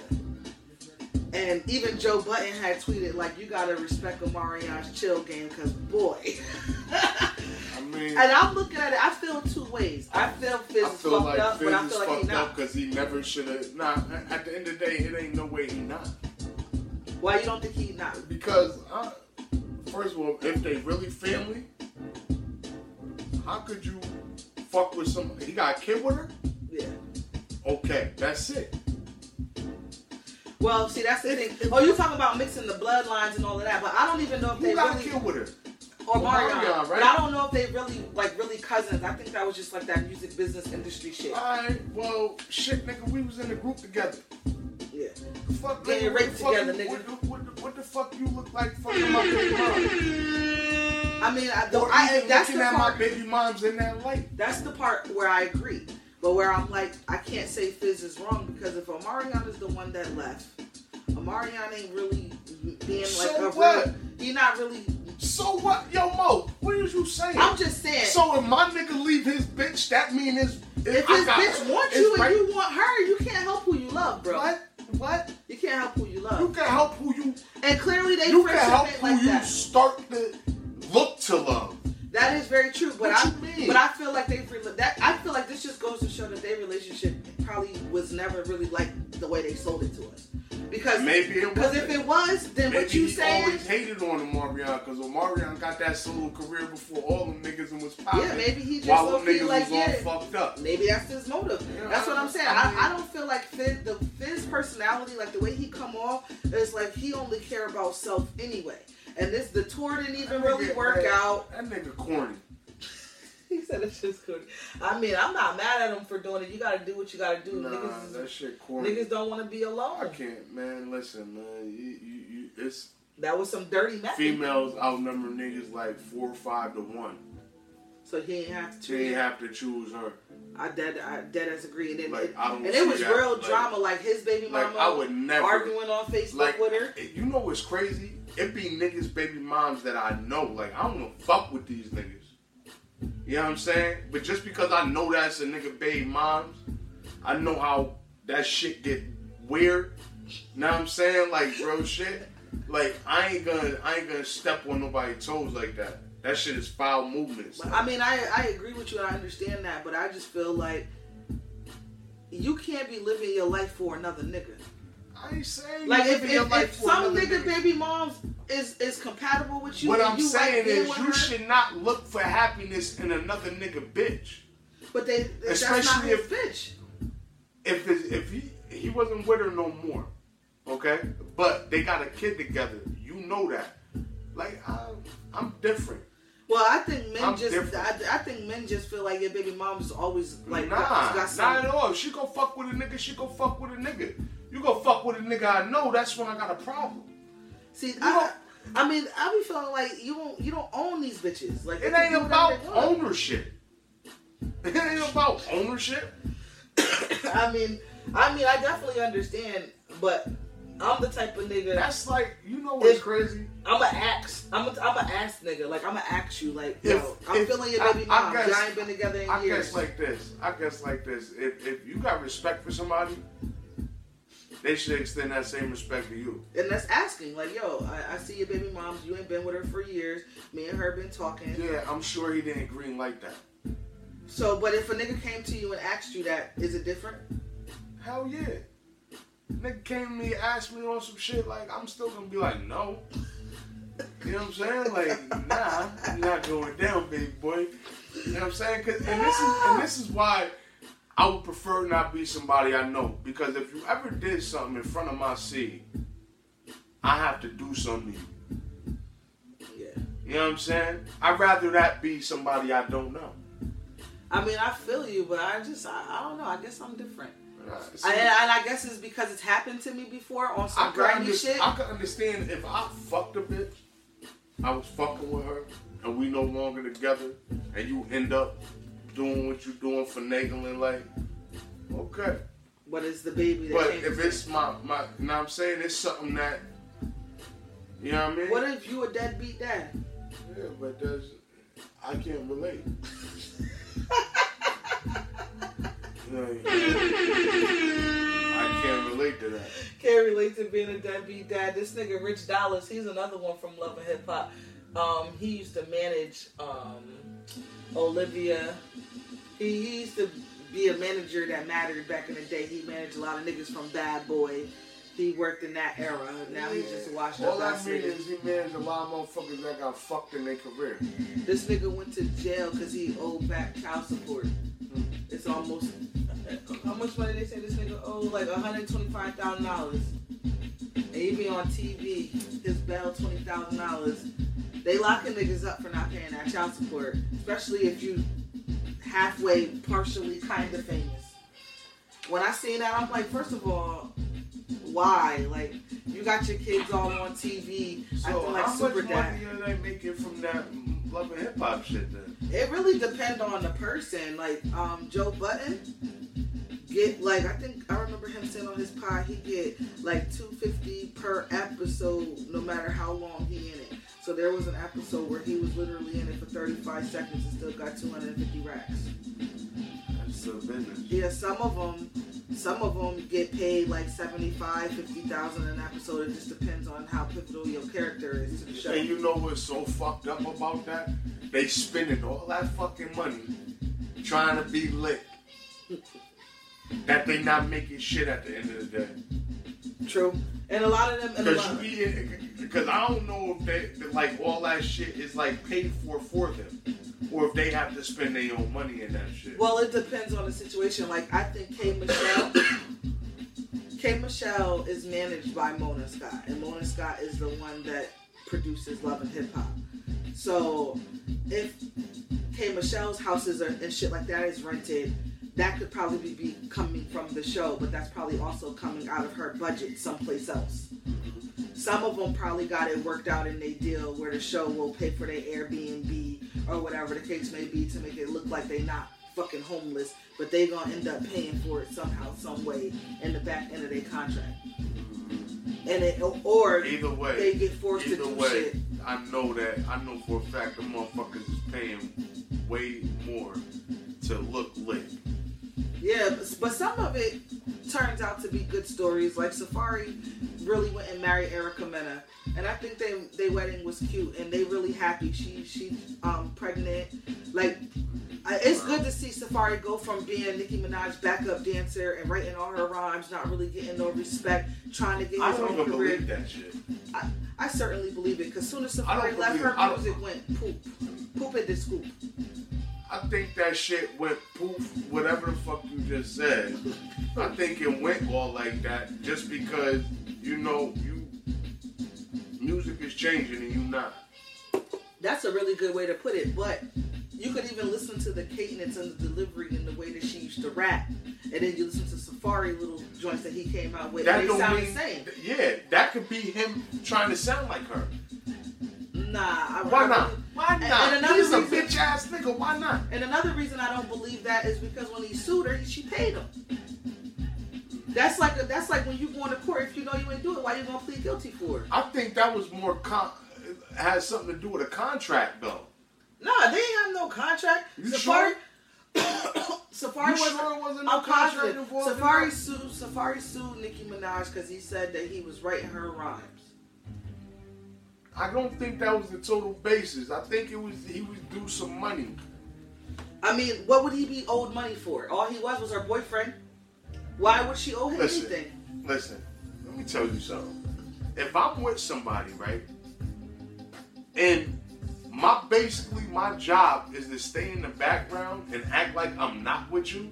And even Joe Budden had tweeted like, "You gotta respect Omarion's chill game, cause boy." I mean, And I'm looking at it. I feel two ways. I feel Fizz I is feel fucked like up, Fizz but I is feel like he fucked not. up because he never should have. Nah, at the end of the day, it ain't no way he not. Why you don't think he not? Because, uh, first of all, if they really family, how could you fuck with some? He got a kid with her? Yeah. Okay, that's it. Well, see, that's the thing. Oh, you talking about mixing the bloodlines and all of that, but I don't even know if they Who got really. a kid with her? Or Omarion, Marion, right? but I don't know if they really like really cousins. I think that was just like that music business industry shit. Alright, well, shit, nigga, we was in the group together. Yeah. Fuck, Get your nigga, what rape the fuck together, you- nigga. What the, what, the, what the fuck you look like fucking my baby mom? I mean, I, the, Or I, even that's looking the at part. my baby moms in that light. That's the part where I agree. But where I'm like, I can't say Fizz is wrong because if Omarion is the one that left, Omarion ain't really being like So a what? real. He not really. So what? Yo, Mo, what is you saying? I'm just saying. So if my nigga leave his bitch, that mean his... if I his got- bitch wants it's you and right- you want her, you can't help who you love, bro. What? What? You can't help who you love. You can help who you... and clearly they You can friendship help ain't who like you that. start to look to love. That is very true, but What I you mean? but I feel like they that I feel like this just goes to show that their relationship probably was never really like the way they sold it to us. Because Maybe it because if wasn't. it was, then Maybe what you he saying? always hated on Omarion because Omarion got that solo career before all them niggas and was popping. Yeah, maybe he just while them low-key niggas like, was yeah. all fucked up. Maybe that's his motive. Yeah, That's what I'm saying. I I, mean- I don't feel like Fizz, the Fizz personality, like the way he come off, is like he only care about self anyway. And this the tour didn't even That really nigga- work man, out. That nigga corny. He said it's just good. I mean, I'm not mad at him for doing it. You gotta do what you gotta do. Nah, niggas, that shit corny. niggas don't want to be alone. I can't, man. Listen, man. You, you, you, it's That was some dirty method. females outnumber niggas like four or five to one. So he ain't have to She choose. ain't have to choose her. I dead, I dead as agree. And, then, Like, I don't and see it was that. real Like- drama. Like his baby Like mama I would never arguing on Facebook like with her. You know what's crazy? It be niggas baby moms that I know. Like I don't wanna fuck with these niggas. You know what I'm saying? But just because I know that's a nigga baby moms, I know how that shit get weird. You know what I'm saying? Like real shit. Like I ain't gonna I ain't gonna step on nobody's toes like that. That shit is foul movements. But, I mean, I I agree with you and I understand that, but I just feel like you can't be living your life for another nigga. I ain't saying Like you if, living your if, life if for some another nigga nigga. baby moms is is compatible with you, What and I'm you saying like being is with you her, should not look for happiness in another nigga bitch. but they that's not Especially his if- bitch. If it's, if he he wasn't with her no more, okay, but they got a kid together, you know that. Like I'm, I'm different. Well, I think men I'm just different. I, I think men just feel like your baby mom is always like nah, got, got not some, at all. If she go fuck with a nigga, she go fuck with a nigga. You go fuck with a nigga I know, that's when I got a problem. See, I, I mean, I be feeling like you don't you don't own these bitches. Like It they can ain't do whatever about they want. ownership. It ain't about ownership. I mean, I mean, I definitely understand, but I'm the type of nigga. That's like, you know what's If- crazy? I'm a ax. I'm a, I'm a ass nigga. Like I'm a ax you. Like yo, If- I'm if- feeling your I- baby I mom. guess- Y'all ain't been together in I years. guess like this. I guess like this. If if you got respect for somebody, they should extend that same respect to you. And that's asking, like, yo, I, I see your baby moms. You ain't been with her for years. Me and her been talking. Yeah, I'm sure he didn't green like that. So, but if a nigga came to you and asked you that, is it different? Hell yeah. Nigga came to me, asked me on some shit, like, I'm still gonna be like, no. You know what I'm saying? Like, nah, you're not going down, baby boy. You know what I'm saying? 'Cause, and this is and this is why I would prefer not be somebody I know. Because if you ever did something in front of my seed, I have to do something to you. Yeah. You know what I'm saying? I'd rather that be somebody I don't know. I mean, I feel you, but I just, I, I don't know. I guess I'm different. Uh, see, I, and I guess it's because it's happened to me before on some I could, grindy under- shit. I could understand if I fucked a bitch, I was fucking with her, and we no longer together, and you end up doing what you doing, finagling, like, okay. But it's the baby that But came if to it's my, my, you know what I'm saying, it's something that, you know what I mean? What if you a deadbeat dad? Yeah, but there's, I can't relate. Like, I can't relate to that. Can't relate to being a deadbeat dad. This nigga Rich Dollars, he's another one from Love and Hip Hop. Um, he used to manage um, Olivia. He, he used to be a manager that mattered back in the day. He managed a lot of niggas from Bad Boy. He worked in that era. Now he's just washed All up. I mean is he managed a lot of motherfuckers that got fucked in their career. This nigga went to jail because he owed back child support. It's almost, how much money they say this nigga owed? Like one hundred twenty-five thousand dollars. And he be on T V, his bail twenty thousand dollars. They locking niggas up for not paying that child support. Especially if you halfway, partially, kind of famous. When I seen that, I'm like, first of all, why. Like, you got your kids all on T V So acting like how Super much Dad. money are they making from that Love and Hip Hop shit then? It really depends on the person. Like, um, Joe Budden get like I think I remember him saying on his pod he get like two fifty per episode, no matter how long he in it. So there was an episode where he was literally in it for thirty-five seconds and still got two hundred fifty racks. That's the business. Yeah, some of them, some of them get paid like seventy-five, fifty thousand an episode. It just depends on how pivotal your character is to the show. And you know what's so fucked up about that? They spending all that fucking money trying to be lit. That they not making shit at the end of the day. True. And a lot of them, and a lot, Because I don't know if they, like, all that shit is, like, paid for for them. Or if they have to spend their own money in that shit. well, it depends on the situation. Like, I think K. Michelle, K. Michelle is managed by Mona Scott. And Mona Scott is the one that produces Love and Hip Hop. So, if K. Michelle's houses are, and shit like that is rented, that could probably be coming from the show, but that's probably also coming out of her budget someplace else. Some of them probably got it worked out in their deal where the show will pay for their Airbnb or whatever the case may be to make it look like they not fucking homeless, but they gonna end up paying for it somehow, some way in the back end of their contract. And it, or either way, they get forced either to do way, shit. I know that, I know for a fact the motherfuckers is paying way more to look lit. Yeah, but, but some of it turns out to be good stories. Like Safari really went and married Erica Mena, and I think they their wedding was cute, and they really happy. She she um pregnant. Like, I, it's good to see Safari go from being Nicki Minaj's backup dancer and writing all her rhymes, not really getting no respect, trying to get I his don't own even career. believe that shit. I, I certainly believe it, because soon as Safari don't left, believe- her I don't- music went poop, poop in the scoop. I think that shit went poof, whatever the fuck you just said. I think it went all like that just because, you know, you music is changing and you not. That's a really good way to put it, but you could even listen to the cadence and the delivery and the way that she used to rap, and then you listen to Safari little joints that he came out with, That and they don't sound mean, the same. yeah, that could be him trying to sound like her. Nah, I, Why I not? really- Why and- not? and another He's a reason- bitch ass nigga. Why not? And another reason I don't believe that is because when he sued her, she paid him. That's like a, that's like when you go into court, if you know you ain't do it, why you gonna plead guilty for it? I think that was more con- has something to do with a contract though. Nah, they ain't have no contract. You Safari, sure? Safari You wasn't. sure it wasn't no I'm contract positive. involved in Safari that? sued. Safari sued Nicki Minaj because he said that he was writing her rhymes. I don't think that was the total basis. I think it was he was due some money. I mean, what would he be owed money for? All he was was her boyfriend. Why would she owe him Listen, anything? listen. Let me tell you something. If I'm with somebody, right, and my basically my job is to stay in the background and act like I'm not with you,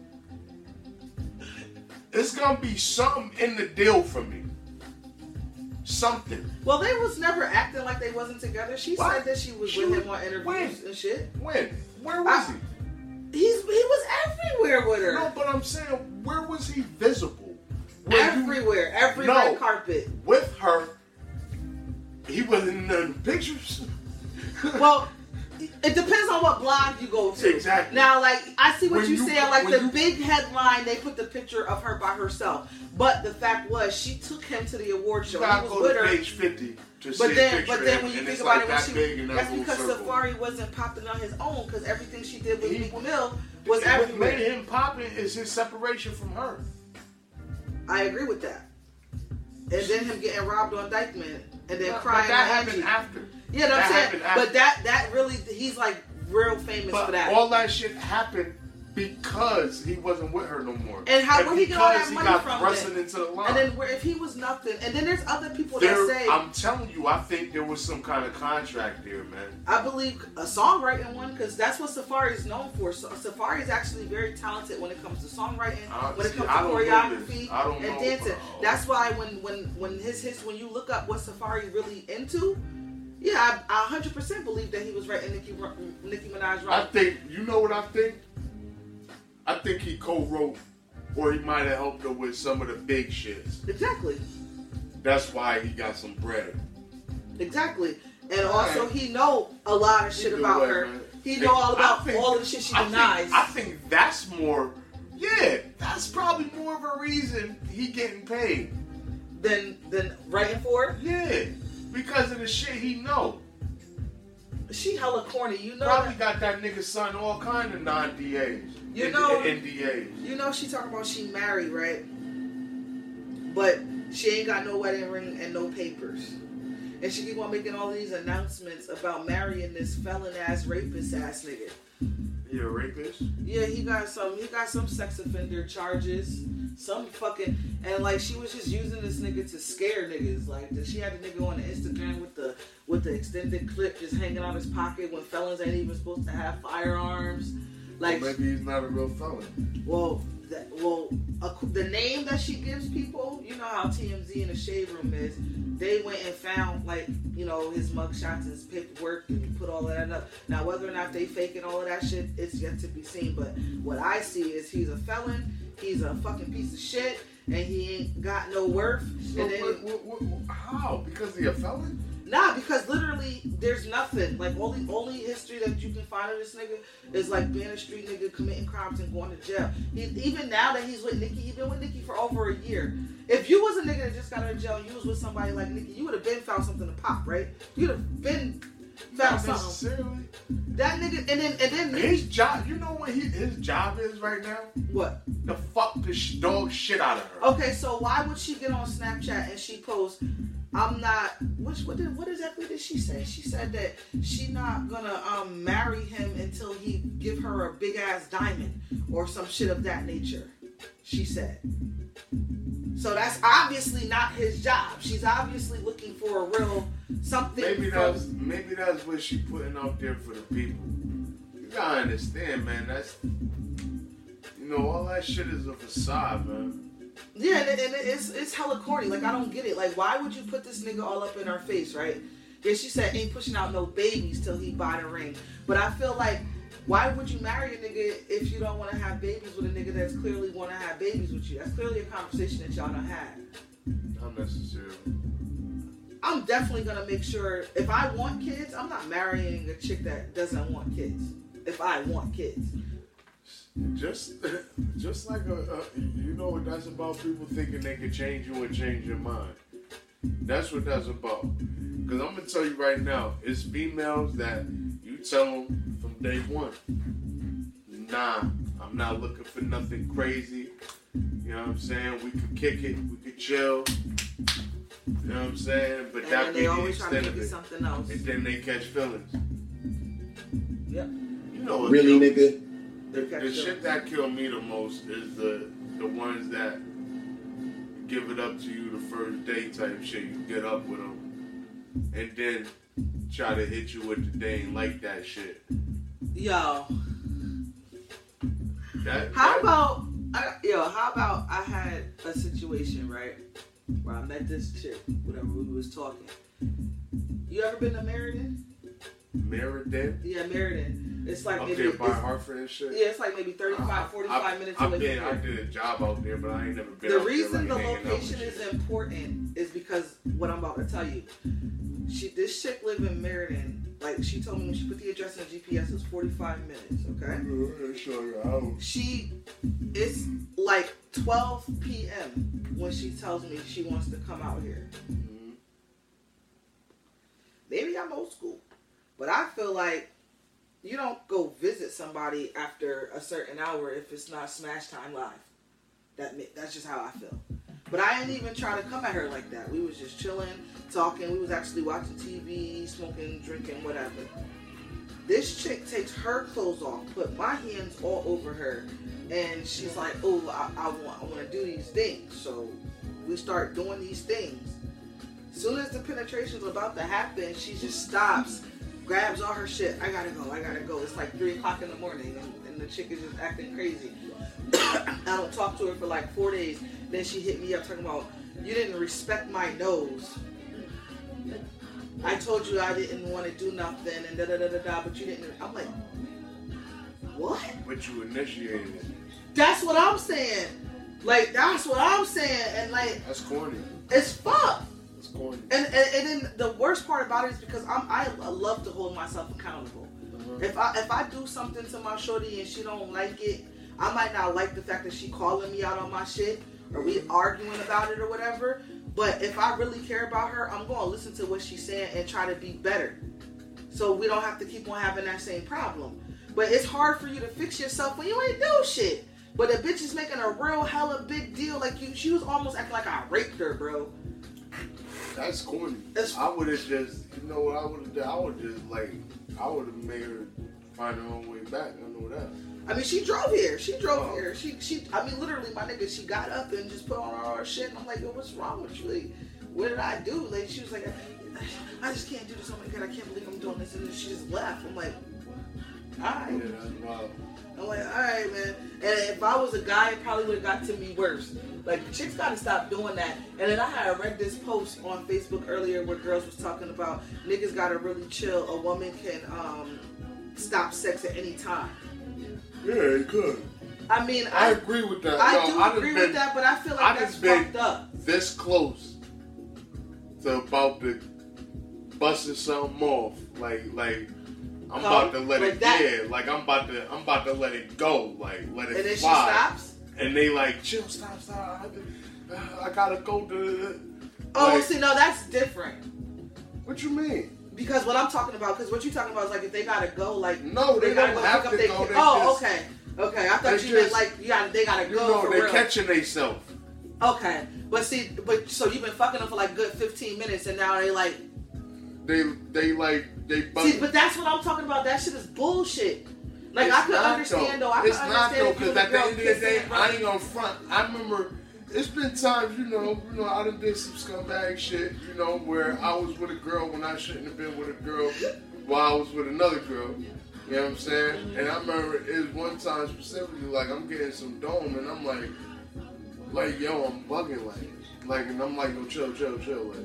it's gonna be something in the deal for me. Something. Well, they was never acting like they wasn't together. She What? said that she was She with was- him on interviews when? and shit. When? Where was I- he? He's he was everywhere with her. No, but I'm saying, where was he visible? Where you- everywhere, every No. red carpet. with her, he wasn't in the pictures. Well, it depends on what blog you go to. Exactly. Now, like, I see what When you're you- saying. Like, when the you- big headline, they put the picture of her by herself. But the fact was, she took him to the award show. You gotta He was go with to her. page fifty to see But a then, picture, but then and- when you and think it's about like it, when that she, big in that that's little because circle. Safari wasn't popping on his own, because everything she did with He- Meek Mill was What everywhere. made him popping is his separation from her. I agree with that. And then him getting robbed on Dykeman, and then But, crying but that on happened Angie. after. Yeah, no, I'm that saying, happened after. but that that really, he's like real famous But for that. all that shit happened because he wasn't with her no more. And how- where he get all because that he money got from thrusted then? into the line. And then where if he was nothing, and then there's other people There- that say, I'm telling you, I think there was some kind of contract there, man. I believe a songwriting one, because that's what Safari is known for. So Safari is actually very talented when it comes to songwriting, Uh, when it see, comes I to don't know choreography this. I don't and know, dancing. bro. That's why when when when his hits, when you look up what Safari really into, yeah, I, I one hundred percent believe that he was writing Nicki Nicki Minaj I right. think, you know what I think? I think he co-wrote or he might have helped her with some of the big shits. Exactly. That's why he got some bread. Exactly. And All also, right. he know a lot of shit Either about way, her. man. He know all about I think- all of the shit she I denies. Think, I think that's more, yeah, that's probably more of a reason he getting paid. than than writing for her. Yeah, because of the shit he know. She hella corny. You know. Probably that- got that nigga son all kind of non-D As. You N- know- N D As. You know she talking about she married, right? But she ain't got no wedding ring and no papers. And she keep on making all these announcements about marrying this felon ass rapist ass nigga. You a rapist? Yeah, he got some he got some sex offender charges. Some fucking and like she was just using this nigga to scare niggas. Like she had the nigga on the Instagram with the with the extended clip just hanging out his pocket when felons ain't even supposed to have firearms. Like Well, maybe he's not a real felon. Well, that, well, uh, the name that she gives people, you know how T M Z in the Shade Room is. They went and found, like, you know, his mugshots and his paperwork and put all of that up. Now, whether or not they faking all of that shit, it's yet to be seen. But what I see is he's a felon, he's a fucking piece of shit, and he ain't got no worth. So and then, what, what, what, what- how? Because he a felon? Nah, because literally there's nothing. Like only only history that you can find of this nigga is like being a street nigga, committing crimes and going to jail. He, even now that he's with Nicki, he's been with Nicki for over a year. If you was a nigga that just got out of jail and you was with somebody like Nicki, you would have been found something to pop, right? You'd have been found Not something. necessarily. That nigga, and then and then His job, you know what he, his job is right now? what? To fuck the sh- dog shit out of her. Okay, so why would she get on Snapchat and she post, I'm not, what, what, did, what exactly did she say? She said that she not gonna um, marry him until he give her a big ass diamond or some shit of that nature, she said. So that's obviously not his job. She's obviously looking for a real something. Maybe from- that's maybe that's what she putting out there for the people. You gotta understand, man. That's you know all that shit is a facade, man. Yeah, and, and it's it's hella corny. Like, I don't get it. Like, why would you put this nigga all up in her face, right? Yeah, she said ain't pushing out no babies till he buy the ring. But I feel like, why would you marry a nigga if you don't want to have babies with a nigga that's clearly want to have babies with you? That's clearly a conversation that y'all done had. Not necessarily. I'm definitely gonna make sure if I want kids, I'm not marrying a chick that doesn't want kids. If I want kids. Just, just like a, a, you know what that's about? People thinking they can change you and change your mind. That's what that's about. Because I'm gonna tell you right now, it's females that you tell them from day one, nah, I'm not looking for nothing crazy. You know what I'm saying? We could kick it, we could chill. You know what I'm saying? But And that then be they the always try to extent make of it it. something else. And then they catch feelings. Yep. You know what? Really, kill- nigga? The, Catch the shit feelings. that kill me the most is the the ones that give it up to you the first day type shit. You get up with them, and then try to hit you with the they ain't like that shit. Yo. That, How that- about I, yo? How about I had a situation right where I met this chick. Whatever we was talking. You ever been to Meriden? Meriden? Yeah, Meriden. It's like Up maybe there by it's- Hartford and shit? yeah, it's like maybe thirty-five, I- forty-five I- minutes I've away been, from I here. did a job out there, but I ain't never been The out reason there, the like, hanging out location with is shit. important is because what I'm about to tell you. She, this chick live in Meriden. Like she told me when she put the address in G P S, it's forty-five minutes. Okay. Show your house. She, it's like twelve p.m. when she tells me she wants to come out here. Mhm. Maybe I'm old school, but I feel like you don't go visit somebody after a certain hour if it's not Smash Time Live. That ma- that's just how I feel. But I ain't even try to come at her like that. We was just chilling, talking. We was actually watching T V, smoking, drinking, whatever. This chick takes her clothes off, put my hands all over her, and she's like, "Oh, I, I want, I want to do these things." So we start doing these things. Soon as the penetration's about to happen, she just stops, grabs all her shit. I gotta go. I gotta go. It's like three o'clock in the morning, and, and the chick is just acting crazy. I don't talk to her for like four days. Then she hit me up talking about, "You didn't respect my nose. I told you I didn't want to do nothing, and da da da da da, but you didn't." I'm like, what? But you initiated it. That's what I'm saying. Like, that's what I'm saying. And, like... That's corny. It's fucked. It's corny. And, and and then the worst part about it is because I'm I love to hold myself accountable. Mm-hmm. If I if I do something to my shorty and she don't like it, I might not like the fact that she calling me out on my shit or we arguing about it or whatever. But if I really care about her, I'm going to listen to what she's saying and try to be better. So we don't have to keep on having that same problem. But it's hard for you to fix yourself when you ain't do shit. But the bitch is making a real hella big deal. Like, you, she was almost acting like I raped her, bro. That's corny. That's, I would have just, you know what I would have done? I would just, like, I would have made her find her own way back. I know that. I mean, she drove here. She drove oh. here. She, she. I mean, literally, my nigga, she got up and just put on all her shit. And I'm like, yo, what's wrong with you? Like, what did I do? Like, she was like, I just can't do this. Oh my God, I can't believe I'm doing this. And then she just left. I'm like, all right. Yeah, that's wild. I'm like, all right, man. And if I was a guy, it probably would have got to me worse. Like, chicks got to stop doing that. And then I had read this post on Facebook earlier where girls was talking about niggas got to really chill. A woman can um, stop sex at any time. Yeah, it could. I mean, I, I agree with that. I no, do I agree been, with that, but I feel like I that's just been fucked up. This close to about to busting something off. Like, like I'm Huh? about to let Like it. that? Yeah, like I'm about to. I'm about to let it go. Like, let it And then fly. she stops? And they like, chill, stop, stop. I, uh, I gotta go to. Oh, like, see, no, that's different. What you mean? Because what I'm talking about, because what you're talking about is like if they gotta go, like No, they, gotta don't have pick to their go. kid. They Oh, just, okay, okay. I thought they you just- meant like you got they gotta You go know, for they're real. catching themselves. Okay, but see, but so you've been fucking them for like good fifteen minutes, and now they like. They, they like, they. See, but that's what I'm talking about. That shit is bullshit. Like It's I could not, understand though. though. I it's could not understand though, if you because and a at the girl end of the day, kissing, I ain't gonna front. I remember it's been times, you know, you know, I done did some scumbag shit, you know, where I was with a girl when I shouldn't have been with a girl, while I was with another girl. You know what I'm saying? And I remember it was one time specifically, like I'm getting some dome, and I'm like, like yo, I'm bugging, like, like, and I'm like, yo, chill, chill, chill, like.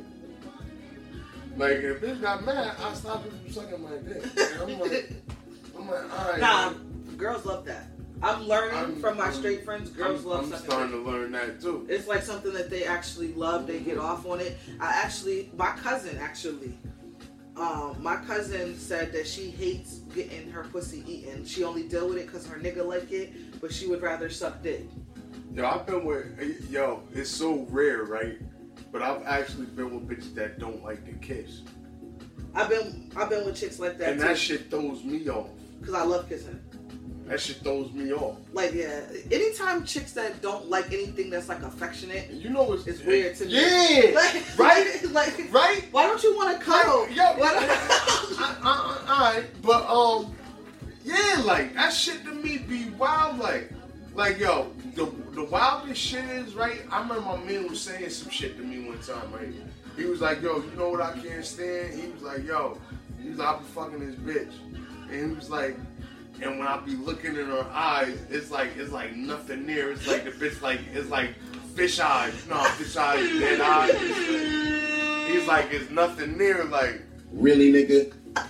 Like, if bitch got mad, I stopped her from sucking my dick. And I'm like, I'm like, all right. Nah, man. girls love that. I'm learning I'm- from my I'm- straight friends. Girls I'm, love I'm sucking starting dick. to learn that too. It's like something that they actually love. They get off on it. I actually, my cousin actually, um, my cousin said that she hates getting her pussy eaten. She only deal with it because her nigga like it, but she would rather suck dick. Yo, I've been with, yo, it's so rare, right? But I've actually been with bitches that don't like to kiss. I've been, I've been with chicks like that And too. that shit throws me off. Because I love kissing. That shit throws me off. Like, yeah, anytime chicks that don't like anything that's like affectionate, And you know what's it's weird to me. Yeah, Like, right, like, right. why don't you want to cuddle? Like, yo, Why I, I, I, alright, but um, yeah, like that shit to me be wild. Like, like yo, the the wildest shit is right. I remember my man was saying some shit to me one time, right? He was like, yo, you know what I can't stand? He was like, yo, he was like, I be fucking this bitch, and he was like. And when I be looking in her eyes, it's like it's like nothing near. It's like the bitch like it's like fish eyes. No, fish eyes, dead eyes. He's like it's nothing near. Like really, nigga.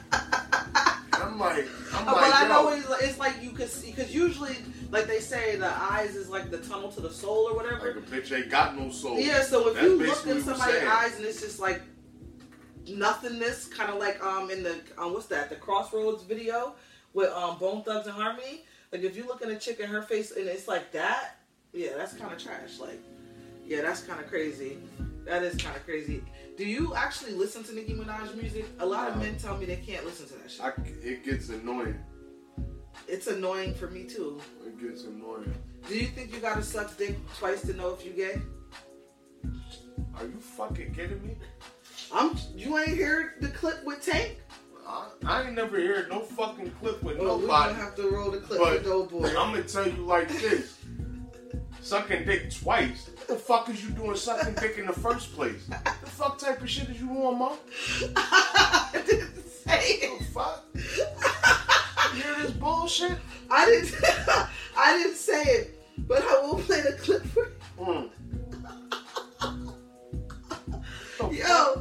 I'm like I'm but like I yo. know it's, it's like you could see because usually, like they say, the eyes is like the tunnel to the soul or whatever. Like a bitch ain't got no soul. Yeah, so if That's you look basically in what we're somebody's saying. eyes and it's just like nothingness, kind of like um in the um what's that the Crossroads video with um Bone Thugs and Harmony. Like if you look at a chick in her face and it's like that, yeah, that's kind of trash. Like, yeah, that's kind of crazy. That is kind of crazy. Do you actually listen to Nicki Minaj music? A lot of men tell me they can't listen to that shit. I, it gets annoying. It's annoying for me too. It gets annoying. Do you think you gotta suck dick twice to know if you gay? Are you fucking kidding me? I'm. You ain't heard the clip with Tank? I, I ain't never heard no fucking clip with Well, we're nobody. gonna have to roll the clip But with Doughboy. I'm gonna tell you like this: sucking dick twice. What the fuck is you doing sucking dick in the first place? The fuck type of shit is you on, Mom? I didn't say What it. the fuck? You hear this bullshit? I didn't. I didn't say it. But I will play the clip for you. Mm. The Yo,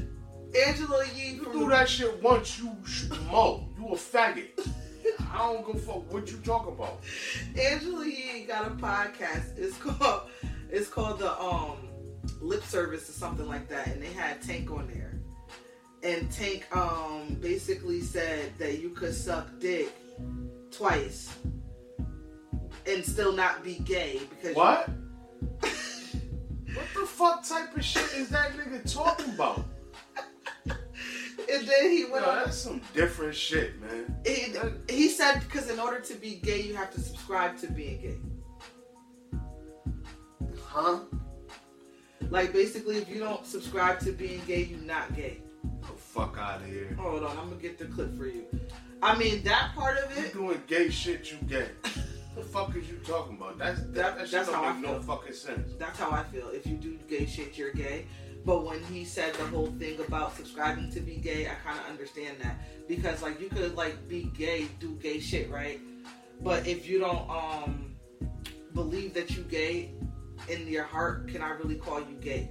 Angela Yee You from do the, that shit once, you mo. You a faggot. I don't don't give a fuck what you talk about. Angela Yee got a podcast. It's called it's called the um Lip Service or something like that, and they had Tank on there. And Tank um basically said that you could suck dick twice and still not be gay because what? You... What the fuck type of shit is that nigga talking about? And then he went Yo, on. That's some different shit, man. He, he said because in order to be gay, you have to subscribe to being gay. Huh? Like basically, if you don't subscribe to being gay, you're not gay. The fuck out of here. Hold on, I'm gonna get the clip for you. I mean, that part of You it. doing gay shit, you gay. What the fuck is you talking about? That's that, That- that shit that's how I don't make no feel. fucking sense. That's how I feel. If you do gay shit, you're gay. But when he said the whole thing about subscribing to be gay, I kind of understand that because like you could like be gay, do gay shit, right? But if you don't um believe that you gay in your heart, can I really call you gay?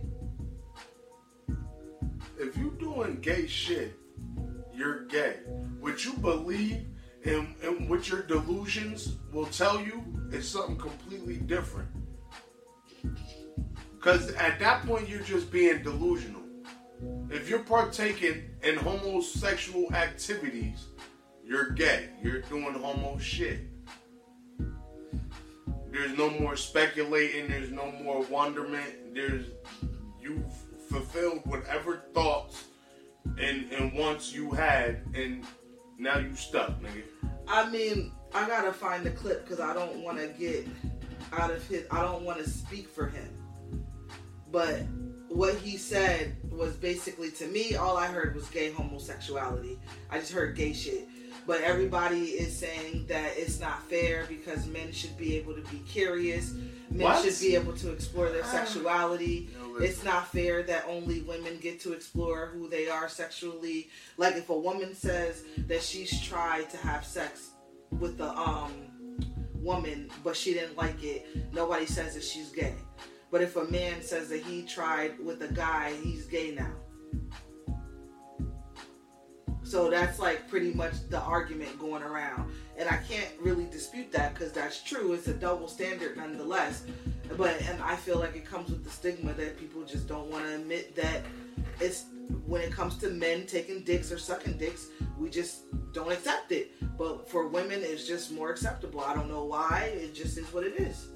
If you doing gay shit, you're gay. What you believe and, and what your delusions will tell you is something completely different. Because at that point, you're just being delusional. If you're partaking in homosexual activities, you're gay. You're doing homo shit. There's no more speculating. There's no more wonderment. There's you've fulfilled whatever thoughts and and wants you had, and now you stuck, nigga. I mean, I gotta find the clip because I don't want to get out of his. I don't want to speak for him. But what he said was basically, to me, all I heard was gay homosexuality. I just heard gay shit. But everybody is saying that it's not fair because men should be able to be curious. Men What? should be able to explore their Ah. sexuality. No, listen. It's not fair that only women get to explore who they are sexually. Like if a woman says that she's tried to have sex with a um woman, but she didn't like it, nobody says that she's gay. But if a man says that he tried with a guy, he's gay now. So that's like pretty much the argument going around. And I can't really dispute that because that's true. It's a double standard nonetheless. But, and I feel like it comes with the stigma that people just don't want to admit that it's, when it comes to men taking dicks or sucking dicks, we just don't accept it. But for women, it's just more acceptable. I don't know why. It just is what it is.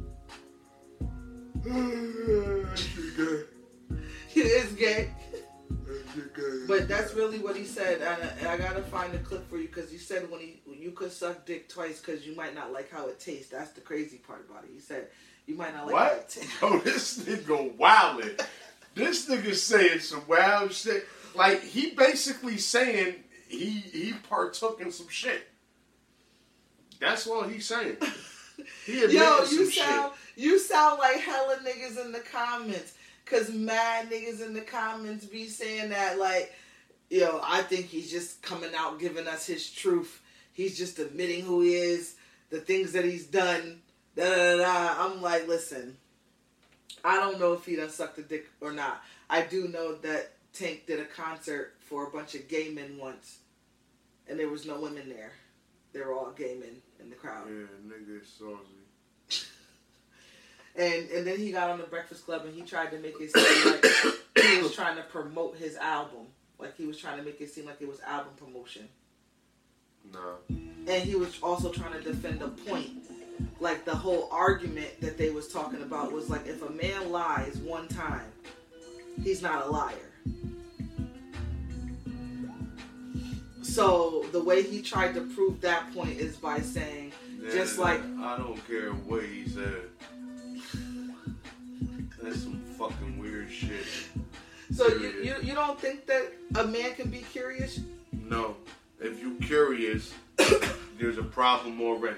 He is gay. But that's really what he said, and I, I gotta find a clip for you because he said when he you could suck dick twice because you might not like how it tastes. That's the crazy part about it. He said you might not like how it What? tastes. Yo, this nigga wildin'. This nigga saying some wild shit. Like he basically saying he he partook in some shit. That's all he's saying. He admitted Yo, some you shit. sound you sound like hella niggas in the comments. Cause mad niggas in the comments be saying that like, yo, I think he's just coming out giving us his truth. He's just admitting who he is, the things that he's done. Da da da. da. I'm like, listen, I don't know if he done sucked a dick or not. I do know that Tank did a concert for a bunch of gay men once, and there was no women there. They were all gay men in the crowd. Yeah, nigga is saucy. And and then he got on the Breakfast Club and he tried to make it seem like he was trying to promote his album. Like he was trying to make it seem like it was album promotion. Nah. And he was also trying to defend a point. Like the whole argument that they was talking about was like if a man lies one time, he's not a liar. So the way he tried to prove that point is by saying, Yeah, just like I don't care what he said. That's some fucking weird shit. so you, Period. you you don't think that a man can be curious? No. If you curious, there's a problem already.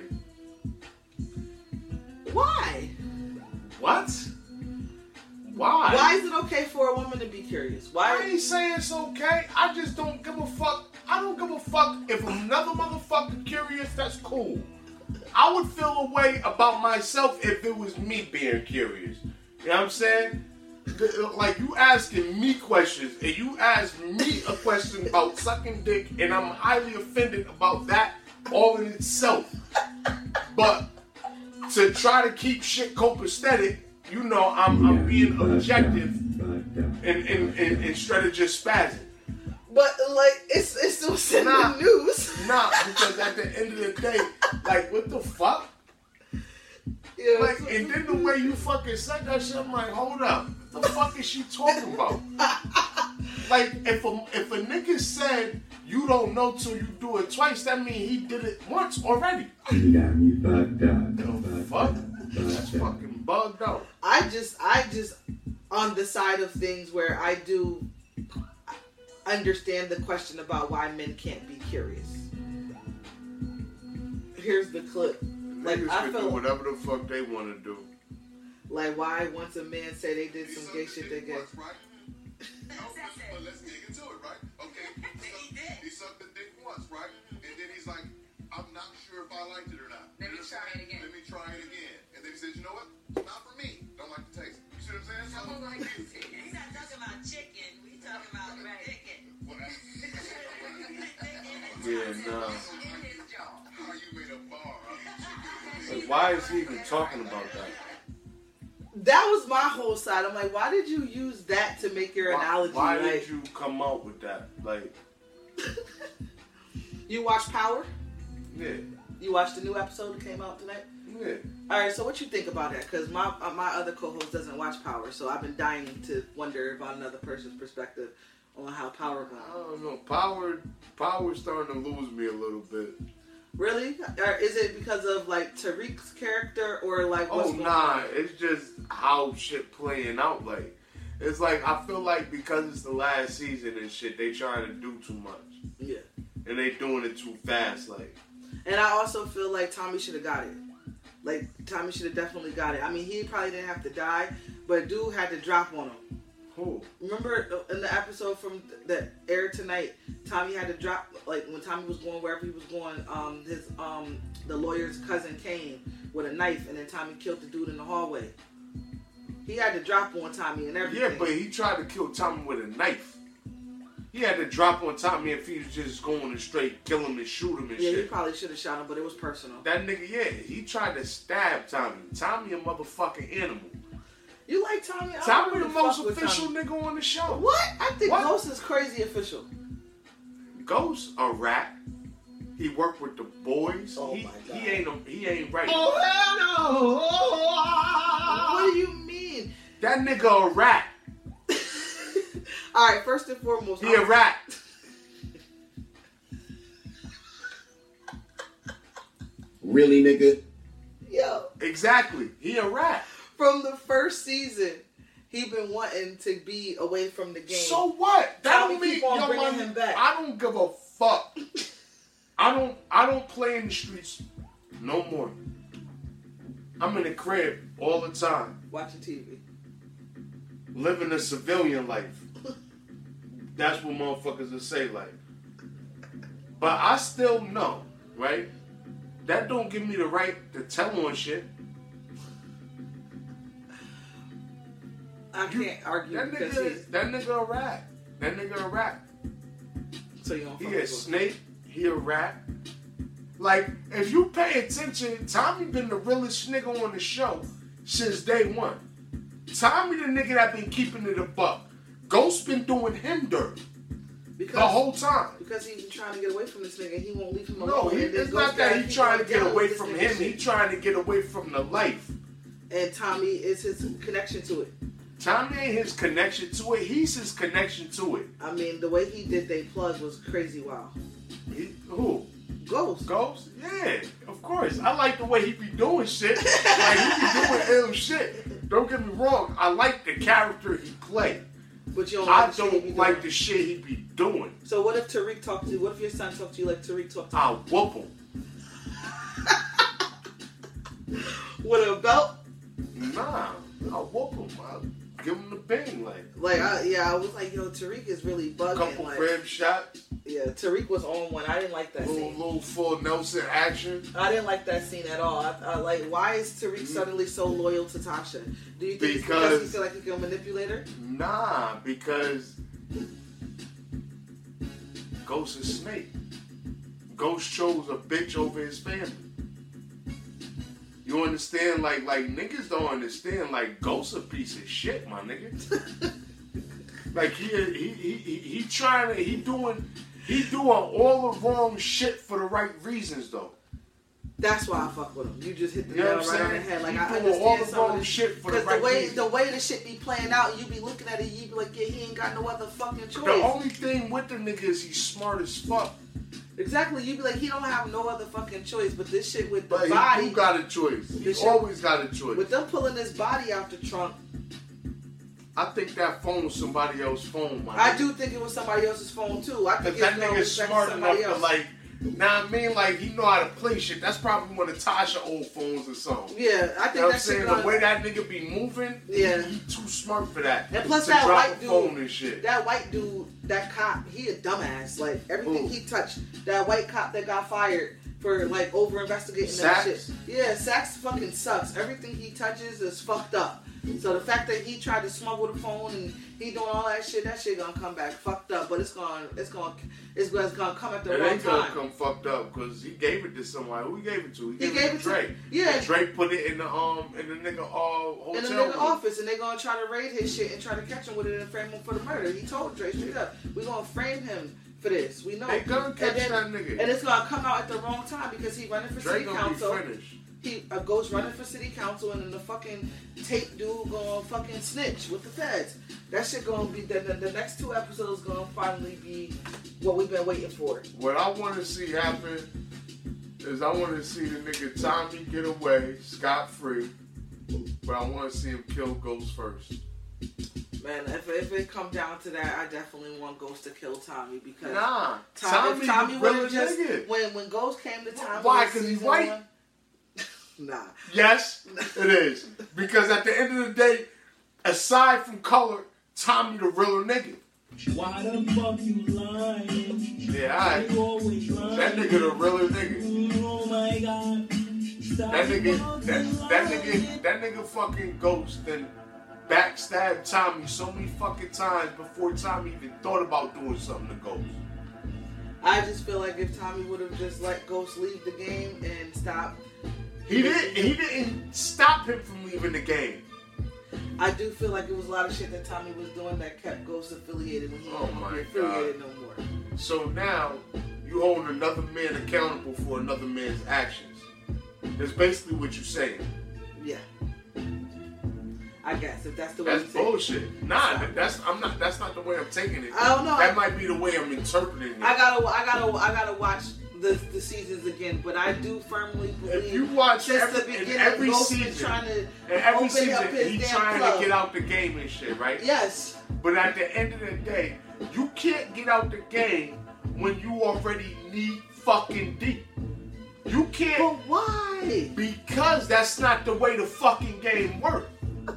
Why? What? Why? Why is it okay for a woman to be curious? I Why? ain't saying it's okay. I just don't give a fuck. I don't give a fuck if another motherfucker curious, that's cool. I would feel a way about myself if it was me being curious. You know what I'm saying? Like you asking me questions and you ask me a question about sucking dick and I'm highly offended about that, all in itself. But to try to keep shit copacetic, you know, I'm I'm being objective and, and, and instead of just spazzing. But like, it's it's still in Nah. the news. Nah, because at the end of the day, like, what the fuck? Yeah, Like, so- and then the way you fucking said that shit, I'm like, hold up. What the fuck is she talking about? Like, if a, if a nigga said, you don't know till you do it twice, that means he did it once already. The fuck? That's fucking bugged out. I just, I just, on the side of things where I do understand the question about why men can't be curious. Here's the clip. Like, Niggas I can feel do whatever the fuck they want to do. like, why once a man say they did some gay shit, they gay. But let's dig into it, right? Okay. He, sucked, he sucked the dick once, right? And then he's like, I'm not sure if I liked it or not. Let me try it again. Let me try it again. And then he says, you know what? Not for me. Don't like the taste. You see what I'm saying? So, Someone like this. He's not talking about chicken. We talking about chicken. Yeah, nah. In his jaw. how you made a bar out of Like, why is he even talking about that? That was my whole side. I'm like, why did you use that to make your Why, analogy? why like, did you come out with that? Like, you watched Power? yeah, You watched the new episode that came out tonight? yeah. All right, so what you think about that? Because my uh, my other co-host doesn't watch Power, so I've been dying to wonder about another person's perspective on how Power I goes. don't know. Power, Power's starting to lose me a little bit. Really? Or is it because of like Tariq's character, or like what's Oh going nah, on? it's just how shit playing out. Like, it's like I feel like because it's the last season and shit, they trying to do too much Yeah. and they doing it too fast. Like, And I also feel like Tommy should have got it. Like Tommy should have definitely got it. I mean, he probably didn't have to die, but dude had to drop on him. who? Remember in the episode from that aired tonight, Tommy had to drop, like when Tommy was going wherever he was going, um, his um the lawyer's cousin came with a knife, and then Tommy killed the dude in the hallway. He had to drop on Tommy and everything. Yeah, but he tried to kill Tommy with a knife. He had to drop on Tommy if he was just going to straight kill him and shoot him and yeah, he shit. probably should have shot him, but it was personal. That nigga, yeah, he tried to stab Tommy. Tommy a motherfucking animal. You like Tommy? I don't Tommy really the most fuck with official Tommy. nigga on the show. What? I think What? Ghost is crazy official. Ghost a rat. He worked with the boys. Oh he, my God. he ain't a, he ain't right. What do you mean? That nigga a rat. All right, first and foremost, He a I'm- rat. Really, nigga? yo, Exactly. He a rat. from the first season, he been wanting to be away from the game. So what? That Tommy don't mean keep on yo, bringing my- him back. I don't give a fuck. I don't. I don't play in the streets no more. I'm in the crib all the time, Watching T V. living a civilian life. That's what motherfuckers will say, like. But I still know, right? That don't give me the right to tell on shit. I You- can't argue That because nigga, he's that nigga a rat. That nigga a rat. so you don't He fuck a with him. snake. He a rat. Like, if you pay attention, Tommy been the realest nigga on the show since day one. Tommy the nigga that been keeping it a buck. Ghost been doing him dirt because, the whole time. because he's been trying to get away from this nigga. He won't leave him No, alone. he, And then it's Ghost not that gotta he keep trying on to get dealing away with this from nigga him. shit. He trying to get away from the life. And Tommy is his connection to it. Tommy ain't his connection to it. He's his connection to it. I mean, the way he did they plug was crazy wild. He, who? Ghost. Ghost? Yeah, of course. I like the way he be doing shit. Like, he be doing ill shit. Don't get me wrong. I like the character he play. But you don't I like the shit he be don't like doing. the shit he be doing. So what if Tariq talked to you? What if your son talked to you like Tariq talked to you? I'll whoop him. With a belt? Nah, I'll whoop him. I'll give him the bang. Like, Like, I, yeah, I was like, yo, Tariq is really bugging. couple like, crib shots, yeah, Tariq was on one. I didn't like that little, scene. little full Nelson action. I didn't like that scene at all. I, I, like, why is Tariq suddenly so loyal to Tasha? Do you think it's because he Because- feel like he can manipulate her? Nah, because Ghost is Snake. Ghost chose a bitch over his family. You understand? Like, like niggas don't understand. Like, Ghost a piece of shit, my nigga. Like he he he he, he trying to he doing he doing all the wrong shit for the right reasons though. That's why I fuck with him. You just hit the You know nail what right I'm on the saying? head. Like He I doing understand all the some of wrong this shit for the because right the way reasons. the way the shit be playing out, you be looking at it, you be like, yeah, he ain't got no other fucking choice. The only thing with the nigga is he's smart as fuck. Exactly, you be like, he don't have no other fucking choice. But this shit with the But body, he do got a choice. He This shit- always got a choice. with them pulling his body out the trunk, I think that phone was somebody else's phone, my I nigga. do think it was somebody else's phone too. I think Cause that it's no nigga's respect smart to enough somebody to else. like, nah, I mean, like he know how to play shit. That's probably one of Tasha old phones or something. Yeah, I You think know what I'm that saying? shit The gonna, way that nigga be moving, Yeah. he, he too smart for that. And plus to that drop white a dude- phone and shit. that white dude, that cop, he a dumbass. Like everything Who? he touched, that white cop that got fired for like over investigating that Sachs? shit. Yeah, Sachs fucking sucks. Everything he touches is fucked up. So the fact that he tried to smuggle the phone and he doing all that shit, that shit gonna come back fucked up. But it's gonna, it's gonna, it's gonna, it's gonna come at the It wrong ain't gonna time. come fucked up because he gave it to somebody. Who he gave it to? He, He gave, gave it it to to- Drake. yeah. And Drake put it in the um in the nigga uh hotel In the nigga room. office, and they gonna try to raid his shit and try to catch him with it and frame him for the murder. He told Drake straight up, we gonna frame him for this. We know. They gonna catch and then, that nigga. And it's gonna come out at the wrong time because he running for Drake city gonna council. be finished. He a ghost running for city council, and then the fucking tape dude gonna fucking snitch with the feds. That shit gonna be the, the, the next two episodes gonna finally be what we've been waiting for. What I want to see happen is I want to see the nigga Tommy get away scot free, but I want to see him kill Ghost first. Man, if, if it come down to that, I definitely want Ghost to kill Tommy because Nah, Tommy, if Tommy the would realest have just nigga. when when Ghost came to Tommy. Why? in 'Cause he's season white? one- Nah. Yes, it is. Because at the end of the day, aside from color, Tommy the realer nigga. Why the fuck you lying? Yeah, alright. You always lying. That nigga the realer nigga. Oh my god. Stop That nigga, fucking that, that lying. nigga, that nigga fucking Ghost and backstabbed Tommy so many fucking times before Tommy even thought about doing something to Ghost. I just feel like if Tommy would have just let Ghost leave the game and stop. He didn't. He didn't stop him from leaving the game. I do feel like it was a lot of shit that Tommy was doing that kept Ghost affiliated when he Oh didn't my be affiliated no more. So now you hold another man accountable for another man's actions. That's basically what you're saying. Yeah. I guess if that's the way That's you say it. bullshit. Nah, that's I'm not. That's not the way I'm taking it. I don't know. That might be the way I'm interpreting it. I gotta, I gotta, I gotta watch the the seasons again. But I do firmly believe If you watch since every, the in beginning, every Ghost been season, trying to in every open up season, his he damn trying club. to get out the game and shit, right? Yes. But at the end of the day, you can't get out the game when you already knee fucking deep. You can't. But why? Because that's not the way the fucking game works.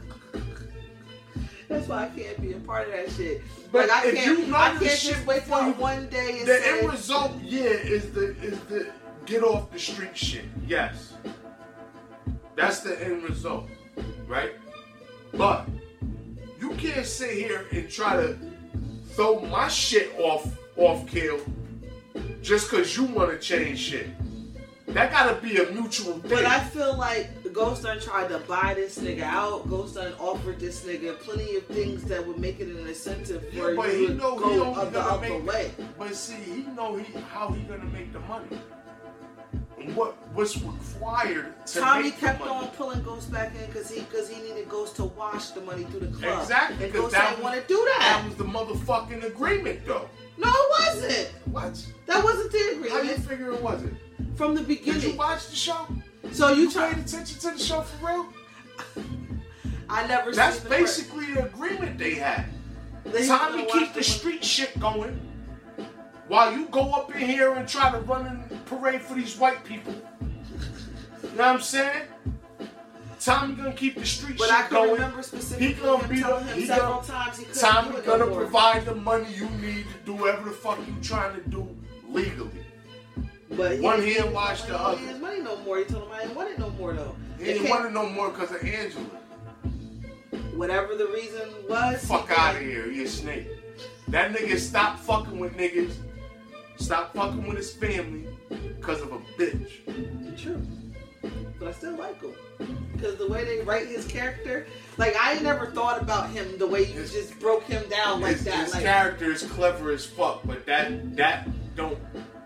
That's why I can't be a part of that shit. But like I if can't, you know I this can't shit just wait before till you- one day and The say, end result, yeah, is the is the get off the street shit. Yes. That's the end result. Right? But you can't sit here and try to throw my shit off off kill just cause you wanna change shit. That gotta be a mutual thing. But I feel like Ghost done tried to buy this nigga out. Ghost done offered this nigga plenty of things that would make it an incentive for Yeah, but you he to know he go only of the gonna other make way. But see, he know he how he gonna make the money. And what what's required to Tommy make kept the money. on pulling Ghost back in because he because he needed Ghost to wash the money through the club. Exactly, And 'cause Ghost that didn't was- want to do that. That was the motherfucking agreement, though. No, it wasn't. What? That wasn't the How you agreement figure it wasn't? from the Did you beginning. watch the show? So you You tried. paid attention to the show for real? I never. That's seen the basically the agreement they had. They Tommy gonna keep watch the the street shit going while you go up in here and try to run and parade for these white people. You know what I'm saying? Tommy gonna keep the street But shit I can going. remember specifically He gonna him be telling the- him he several gonna- times he couldn't Tommy do it gonna no more. provide the money you need to do whatever the fuck you trying to do legally. But One he, hand he wash wasn't the wanting other. his money no more. He told him I didn't want it no more though. He It didn't can't- want it no more because of Angela. Whatever the reason was. Fuck he out of did. here, you a snake. That nigga stopped fucking with niggas stop fucking with his family because of a bitch. True. But I still like him. Because the way they write his character, like, I ain't never thought about him the way you His- just broke him down like his, that. his like, character is clever as fuck, but that that don't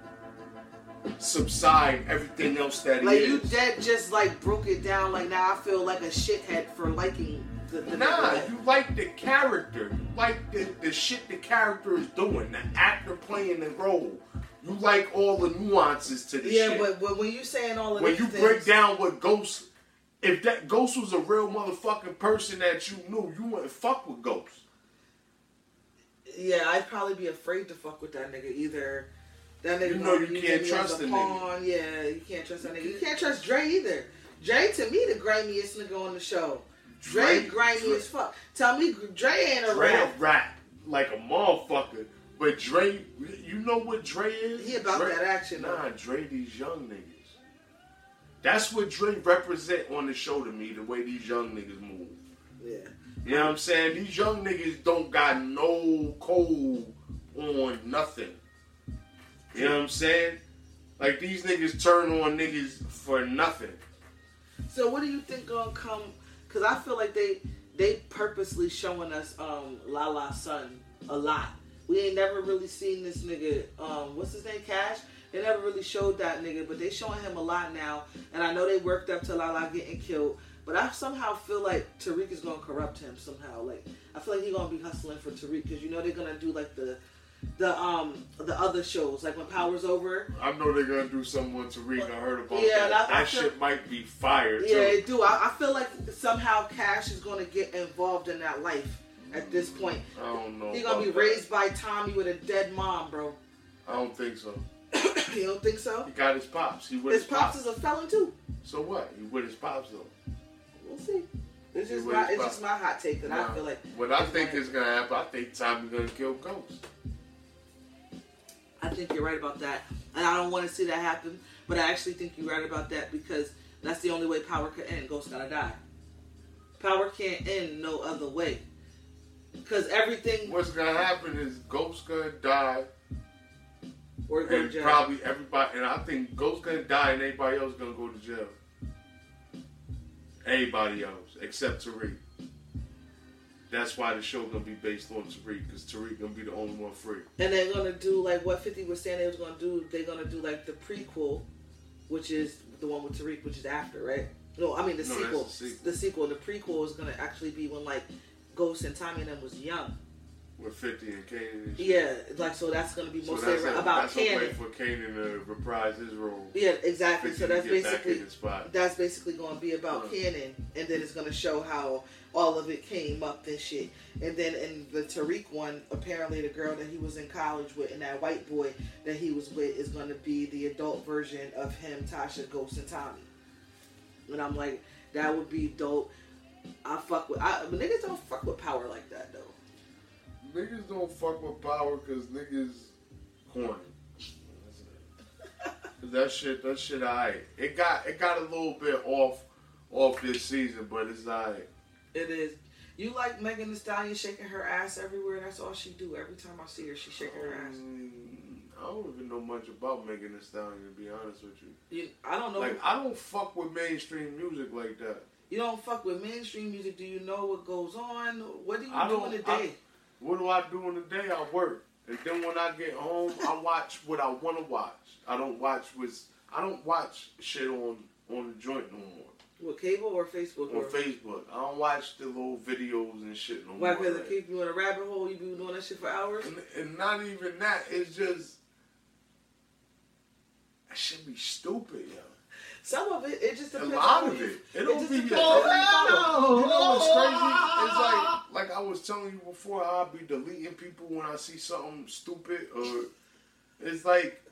subside everything else that like he you is. dead just, like, broke it down. Like, now I feel like a shithead for liking the, the Nah, nigga. you like the character. You like the, the shit the character is doing, the actor playing the role. You like all the nuances to the Yeah, shit. but, but when you saying all of when these you things, break down what Ghost, if that Ghost was a real motherfucking person that you knew, you wouldn't fuck with Ghost. yeah, I'd probably be afraid to fuck with that nigga either. That nigga You know gonna you use can't me trust as a the nigga. pawn. Yeah, you can't trust that nigga. You can't trust Dre either. Dre, to me, the grimiest nigga on the show. Dre, Dre- grimy Dre- as fuck. Tell me, Dre ain't a Dre a rat. rap like a motherfucker. But Dre, you know what Dre is? He about Dre, that action, though. Nah, Dre these young niggas. That's what Dre represent on the show to me, the way these young niggas move. Yeah. You know what I'm saying? These young niggas don't got no code on nothing. You know what I'm saying? Like, these niggas turn on niggas for nothing. So what do you think gonna come? Because I feel like they they purposely showing us um Lala's son a lot. We ain't never really seen this nigga. Um, what's his name? Cash. They never really showed that nigga, but they showing him a lot now. And I know they worked up to Lala getting killed, but I somehow feel like Tariq is gonna corrupt him somehow. Like I feel like he gonna be hustling for Tariq because you know they're gonna do like the the um the other shows like when Power's over. I know they're gonna do something with Tariq. I heard about Yeah, that. and I- I that feel- shit might be fire, too. Yeah, they do. I, I feel like somehow Cash is gonna get involved in that life at this point. I don't know. He gonna be about raised by Tommy with a dead mom, bro. that. I don't think so. You don't think so? He got his pops. He with His his, pops is a felon too. So what? He with his pops, though. We'll see. It's He just with my, his it's pops. just my hot take that Nah, I feel like. What I is think gonna is gonna happen, I think Tommy's gonna kill Ghost. I think you're right about that, and I don't want to see that happen. But I actually think you're right about that because that's the only way Power could end. Ghost gotta die. Power can't end no other way. Because everything What's gonna happen is Ghost gonna die, or go to and jail. probably everybody. And I think Ghost gonna die, and everybody else gonna go to jail. Everybody else except Tariq. That's why the show gonna be based on Tariq, because Tariq gonna be the only one free. And they're gonna do like what fifty was saying they was gonna do. They're gonna do like the prequel, which is the one with Tariq, which is after, right? No, I mean the No, that's sequel. the sequel. The sequel. The prequel is gonna actually be when like Ghost and Tommy and them was young. With fifty and Kanan and shit. Yeah, like so that's gonna be So mostly that's a, about that's a way Kanan. for Kanan to reprise his role. Yeah, exactly. fifty So to that's get back basically in his spot. that's basically gonna be about Huh. Kanan, and then it's gonna show how all of it came up and shit. And then in the Tariq one, apparently the girl that he was in college with and that white boy that he was with is gonna be the adult version of him, Tasha, Ghost, and Tommy. And I'm like, that would be dope. I fuck with, I, but niggas don't fuck with Power like that though. Niggas don't fuck with Power because niggas corny. that shit, that shit, alright. It got, it got a little bit off, off this season, but it's alright. It is. You like Megan Thee Stallion shaking her ass everywhere. That's all she do. Every time I see her, she shaking her ass. Um, I don't even know much about Megan Thee Stallion, to be honest with you. You, I don't know. Like, I don't fuck with mainstream music like that. You don't fuck with mainstream music. Do you know what goes on? What do you I do don't. in the I- day? What do I do in the day? I work. And then when I get home, I watch what I want to watch. I don't watch with. I don't watch shit on on the joint no more. What, cable or Facebook? On Or, Facebook, I don't watch the little videos and shit no why? more. Because like- it keep you in a rabbit hole. You be doing that shit for hours. and, and not even that. It's just that should be stupid, yo. Some of it, it just A depends. lot on of who it. you- It don't just be. depends on who you follow. You know what's crazy? It's like, like I was telling you before, I'll be deleting people when I see something stupid, or it's like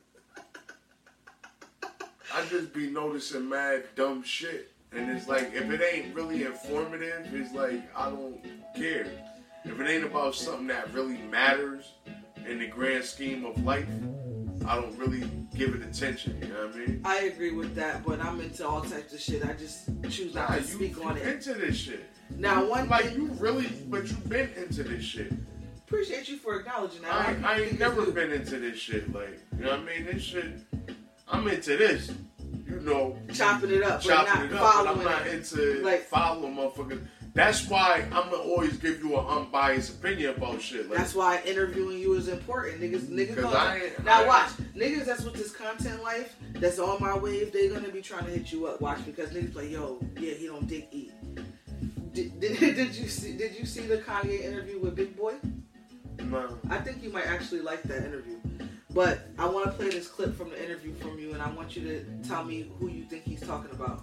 I just be noticing mad dumb shit, and it's like if it ain't really informative, it's like I don't care. If it ain't about something that really matters in the grand scheme of life, I don't really give it attention. You know what I mean? I agree with that, but I'm into all types of shit. I just choose not Nah, to you, speak you on it. into this shit. Now, one Like thing, you really, but you been into this shit. appreciate you for acknowledging that. I, I ain't never do. been into this shit. Like, you know what I mean? This shit, I'm into this. You know, chopping it up, chopping but not it up. But following I'm not it. into Like- following motherfuckers. That's why I'm gonna always give you an unbiased opinion about shit. Like, That's why interviewing you is important. Niggas, niggas. 'Cause Gonna, I ain't- now I- watch, niggas. That's with this content life. That's on my wave. They gonna be trying to hit you up. Watch, because niggas like, yo, yeah, he don't dick eat. Did, did, did you see? Did you see the Kanye interview with Big Boy? no. I think you might actually like that interview. But I want to play this clip from the interview from you, and I want you to tell me who you think he's talking about.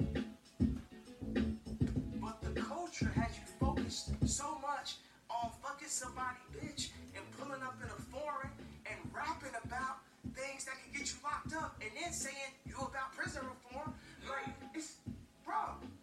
But the culture has you focused so much on fucking somebody bitch and pulling up in a foreign and rapping about things that can get you locked up and then saying you about prison reform. Like, it's, bro.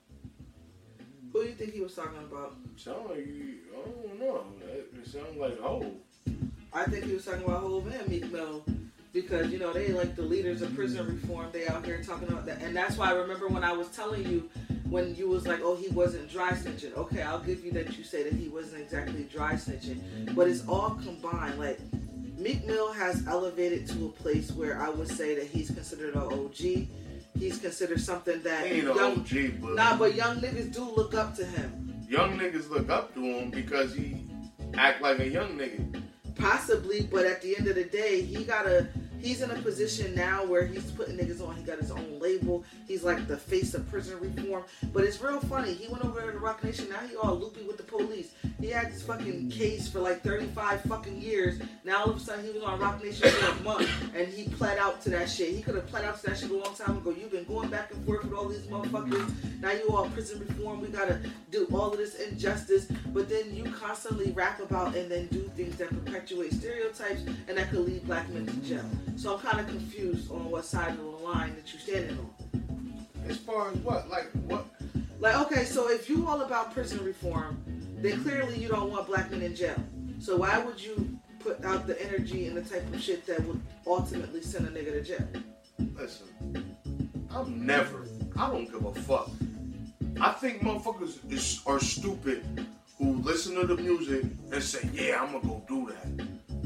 Who do you think he was talking about? Sound like you, I don't know. It, it sounds like oh. I think he was talking about Hov and Meek Mill because, you know, they like the leaders of prison reform. They out here talking about that. And that's why I remember when I was telling you when you was like, oh, he wasn't dry snitching. Okay, I'll give you that you say that he wasn't exactly dry snitching. But it's all combined. Like, Meek Mill has elevated to a place where I would say that he's considered an O G. He's considered something that He ain't an young, O G, but nah, but young niggas do look up to him. young niggas look up to him because he act like a young nigga. Possibly, but at the end of the day, he gotta. He's in a position now where he's putting niggas on. He got his own label. He's like the face of prison reform. But it's real funny. He went over to Rock Nation. Now he all loopy with the police. He had this fucking case for like thirty-five fucking years. Now all of a sudden he was on Rock Nation for a month and he pled out to that shit. He could have pled out to that shit a long time ago. You've been going back and forth with all these motherfuckers. Now you all prison reform. We gotta do all of this injustice. But then you constantly rap about and then do things that perpetuate stereotypes and that could lead black men to jail. So I'm kind of confused on what side of the line that you're standing on. As far as what? Like what? Like, okay, so if you all about prison reform, then clearly you don't want black men in jail. So why would you put out the energy and the type of shit that would ultimately send a nigga to jail? Listen, I'm never. I don't give a fuck. I think motherfuckers is, are stupid who listen to the music and say, "Yeah, I'm gonna go do that."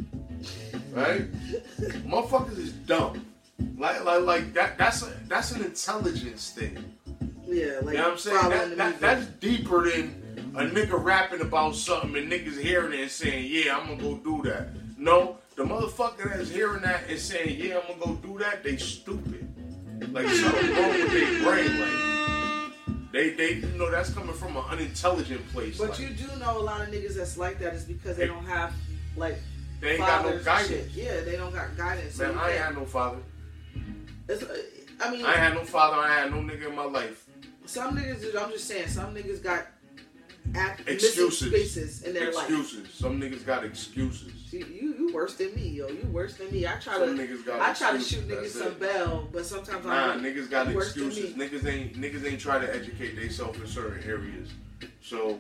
Right? Motherfuckers is dumb. Like, like, like that. That's a, that's an intelligence thing. Yeah, like You know what I'm saying? following That, the that, music. that's deeper than a nigga rapping about something and niggas hearing it and saying, "Yeah, I'm gonna go do that." No, the motherfucker that's hearing that and saying, "Yeah, I'm gonna go do that," they stupid. Like something wrong with their brain. Like they, they, you know, that's coming from an unintelligent place. But like, you do know a lot of niggas that's like that is because they don't have like they ain't got no fathers and shit. guidance. Yeah, they don't got guidance. So Man, you I ain't can't- had no father. it's, uh, I mean, I ain't had no father. I ain't had no nigga in my life. some niggas. I'm just saying, some niggas got act, missing Excuses. spaces in their life. Excuses. Some niggas got excuses. See, you you worse than me, yo. You worse than me. I try Some to niggas got I try to excuses, shoot niggas that's some it. bell, but sometimes Nah, I'm niggas got you worse than excuses. me. Niggas ain't niggas ain't try to educate themselves in certain areas. So,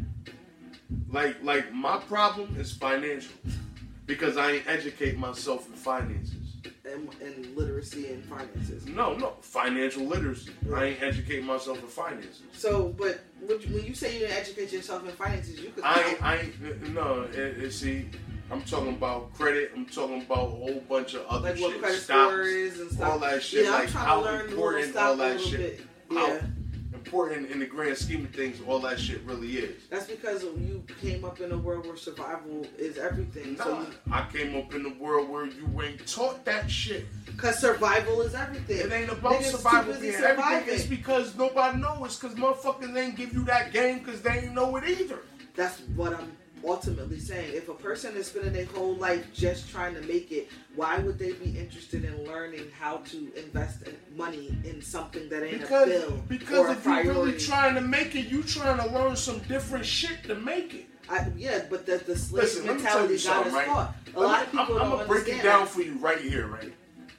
like like my problem is financial because I ain't educate myself in finances. and, and literacy and finances. No, no, financial literacy. I ain't educate myself in finances. So, but when you- when you say you didn't educate yourself in finances, you could. I ain't, I ain't no. It, it, see, I'm talking about credit. I'm talking about a whole bunch of other like shit. what credit Stocks, score is and stuff. all that shit. Yeah, like I'm trying how to learn the little important stock all a that little shit. bit. How Yeah, important in the grand scheme of things, all that shit really is. that's because you came up in a world where survival is everything. Nah, So, I came up in a world where you ain't taught that shit. because survival is everything. It ain't about Niggas too survival busy being everything. surviving. It's because nobody knows. It's because motherfuckers ain't give you that game because they ain't know it either. That's what I'm ultimately saying. If a person is spending their whole life just trying to make it, why would they be interested in learning how to invest in money in something that ain't Because, a bill because or a if you're really priority? trying to make it, you trying to learn some different shit to make it. I, yeah, but the, the slave Listen, let me tell mentality you got us something, right? caught. A Let lot me- of people I'm, don't I'm gonna break understand it down that. for you right here, right?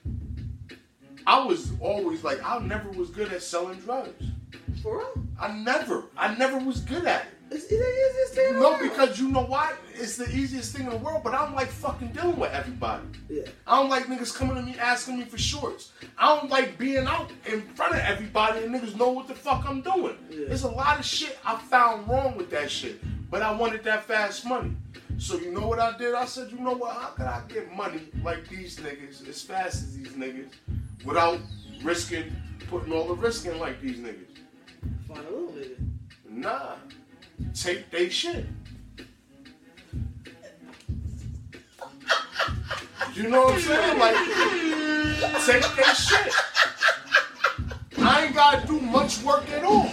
I was always like, I never was good at selling drugs. For real? I never, I never was good at it. It's, it's the easiest thing in the No, world. because you know why? It's the easiest thing in the world, but I don't like fucking dealing with everybody. Yeah. I don't like niggas coming to me asking me for shorts. I don't like being out in front of everybody and niggas know what the fuck I'm doing. Yeah. There's a lot of shit I found wrong with that shit, but I wanted that fast money. So you know what I did? I said, you know what? How could I get money like these niggas as fast as these niggas without risking, putting all the risk in like these niggas? Find a little nigga. Nah. Take they shit. You know what I'm saying? Like, take they shit. I ain't gotta do much work at all.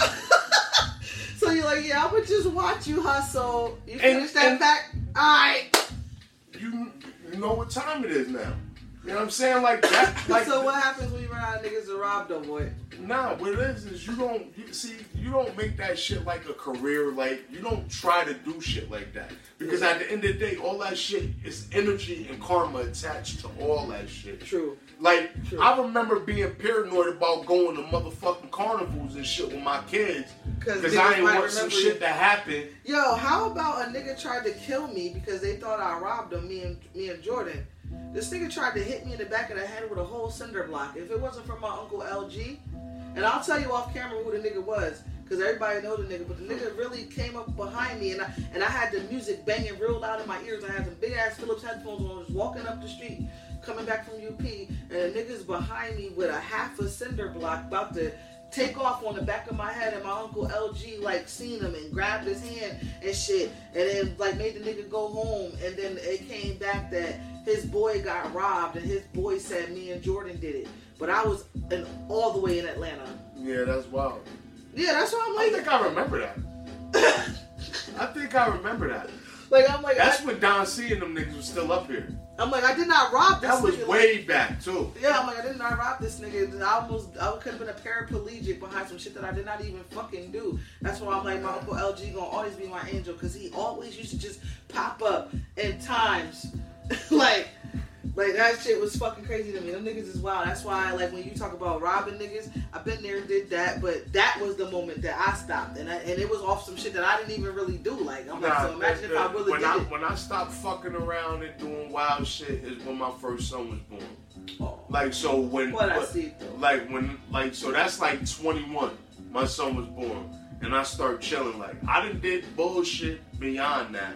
So you're like, yeah, I would just watch you hustle. You And- finish that and- pack? Alright. You, you know what time it is now. You know what I'm saying? Like that. Like So what happens when you run out of niggas to rob though, boy? Nah, what it is is you don't you, see you don't make that shit like a career. Like you don't try to do shit like that because at the end of the day, all that shit is energy and karma attached to all that shit. True. Like True. I remember being paranoid about going to motherfucking carnivals and shit with my kids because I ain't want some shit you. to happen. Yo, how about a nigga tried to kill me because they thought I robbed him? Me and me and Jordan. This nigga tried to hit me in the back of the head with a whole cinder block. If it wasn't for my uncle L G, and I'll tell you off camera who the nigga was, because everybody know the nigga, but the nigga really came up behind me, and I and I had the music banging real loud in my ears. I had some big ass Philips headphones on, just walking up the street, coming back from U P, and the nigga's behind me with a half a cinder block, about to take off on the back of my head, and my uncle L G like seen him and grabbed his hand and shit, and then like made the nigga go home, and then it came back that his boy got robbed, and his boy said me and Jordan did it, but I was in, all the way in Atlanta. Yeah, that's wild. Yeah, that's why I'm I like, think I remember that. I think I remember that. like I'm like, That's I, when Don C and them niggas was still up here. I'm like, I did not rob this That was nigga. way like, back too. yeah, I'm like, I did not rob this nigga. I almost, I could have been a paraplegic behind some shit that I did not even fucking do. That's why I'm like, my uncle L G gonna always be my angel, because he always used to just pop up in times, like. Like, that shit was fucking crazy to me. Them niggas is wild. That's why, like, when you talk about robbing niggas, I've been there, did that, but that was the moment that I stopped. And I, and it was off some shit that I didn't even really do. Like, I'm like, Nah, so imagine the- if I really when did I, it. When I stopped fucking around and doing wild shit is when my first son was born. Oh. Like, so when... What I but- see, though. Like, when... Like, so that's like twenty-one. My son was born. And I start chilling. Like, I done did bullshit beyond that.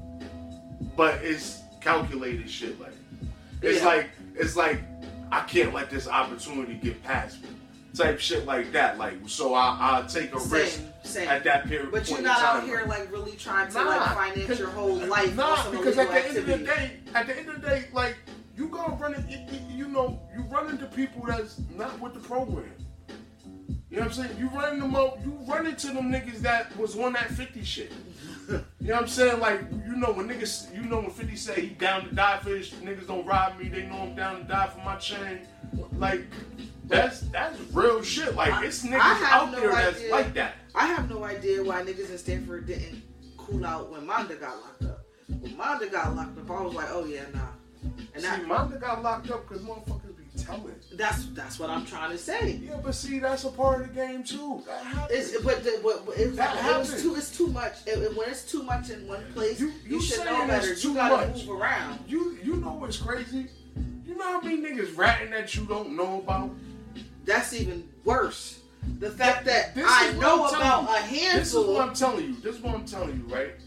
But it's calculated shit, like... It's Yeah. like, it's like, I can't let this opportunity get past me. Type shit like that. Like, so I, I'll take a Same, risk same. at that period. But you're point not in time, out here, like, like, really trying to, Nah, like, finance your whole life Nah, on some because illegal at the activity. end of the day, at the end of the day, like, you gonna run it, you, you, you know, you run into people that's not with the program. You know what I'm saying? You run them up, you run into them niggas that was on that fifty shit. You know what I'm saying? Like, you know when niggas, you know when fifty say he down to die for his niggas don't rob me, they know I'm down to die for my chain. Like, that's that's real shit. Like, I- it's I niggas have out no there that's idea. like that. I have no idea why niggas in Stanford didn't cool out when Manda got locked up. When Manda got locked up, I was like, oh yeah, nah. And See, that, Manda got locked up because motherfuckers be telling. that's that's what I'm trying to say. Yeah, but see, that's a part of the game too. That happens. It's, but the, but it, That it was happens. too. It's too much. It, it- when it's too much in one place, You- you, you should saying know better. it's You too gotta much. move around. You you know what's crazy? You know how many niggas ratting that you don't know about? That's even worse. The fact that This I is what know I'm telling about you. a This is handful. what I'm telling you. This is what I'm telling you, right?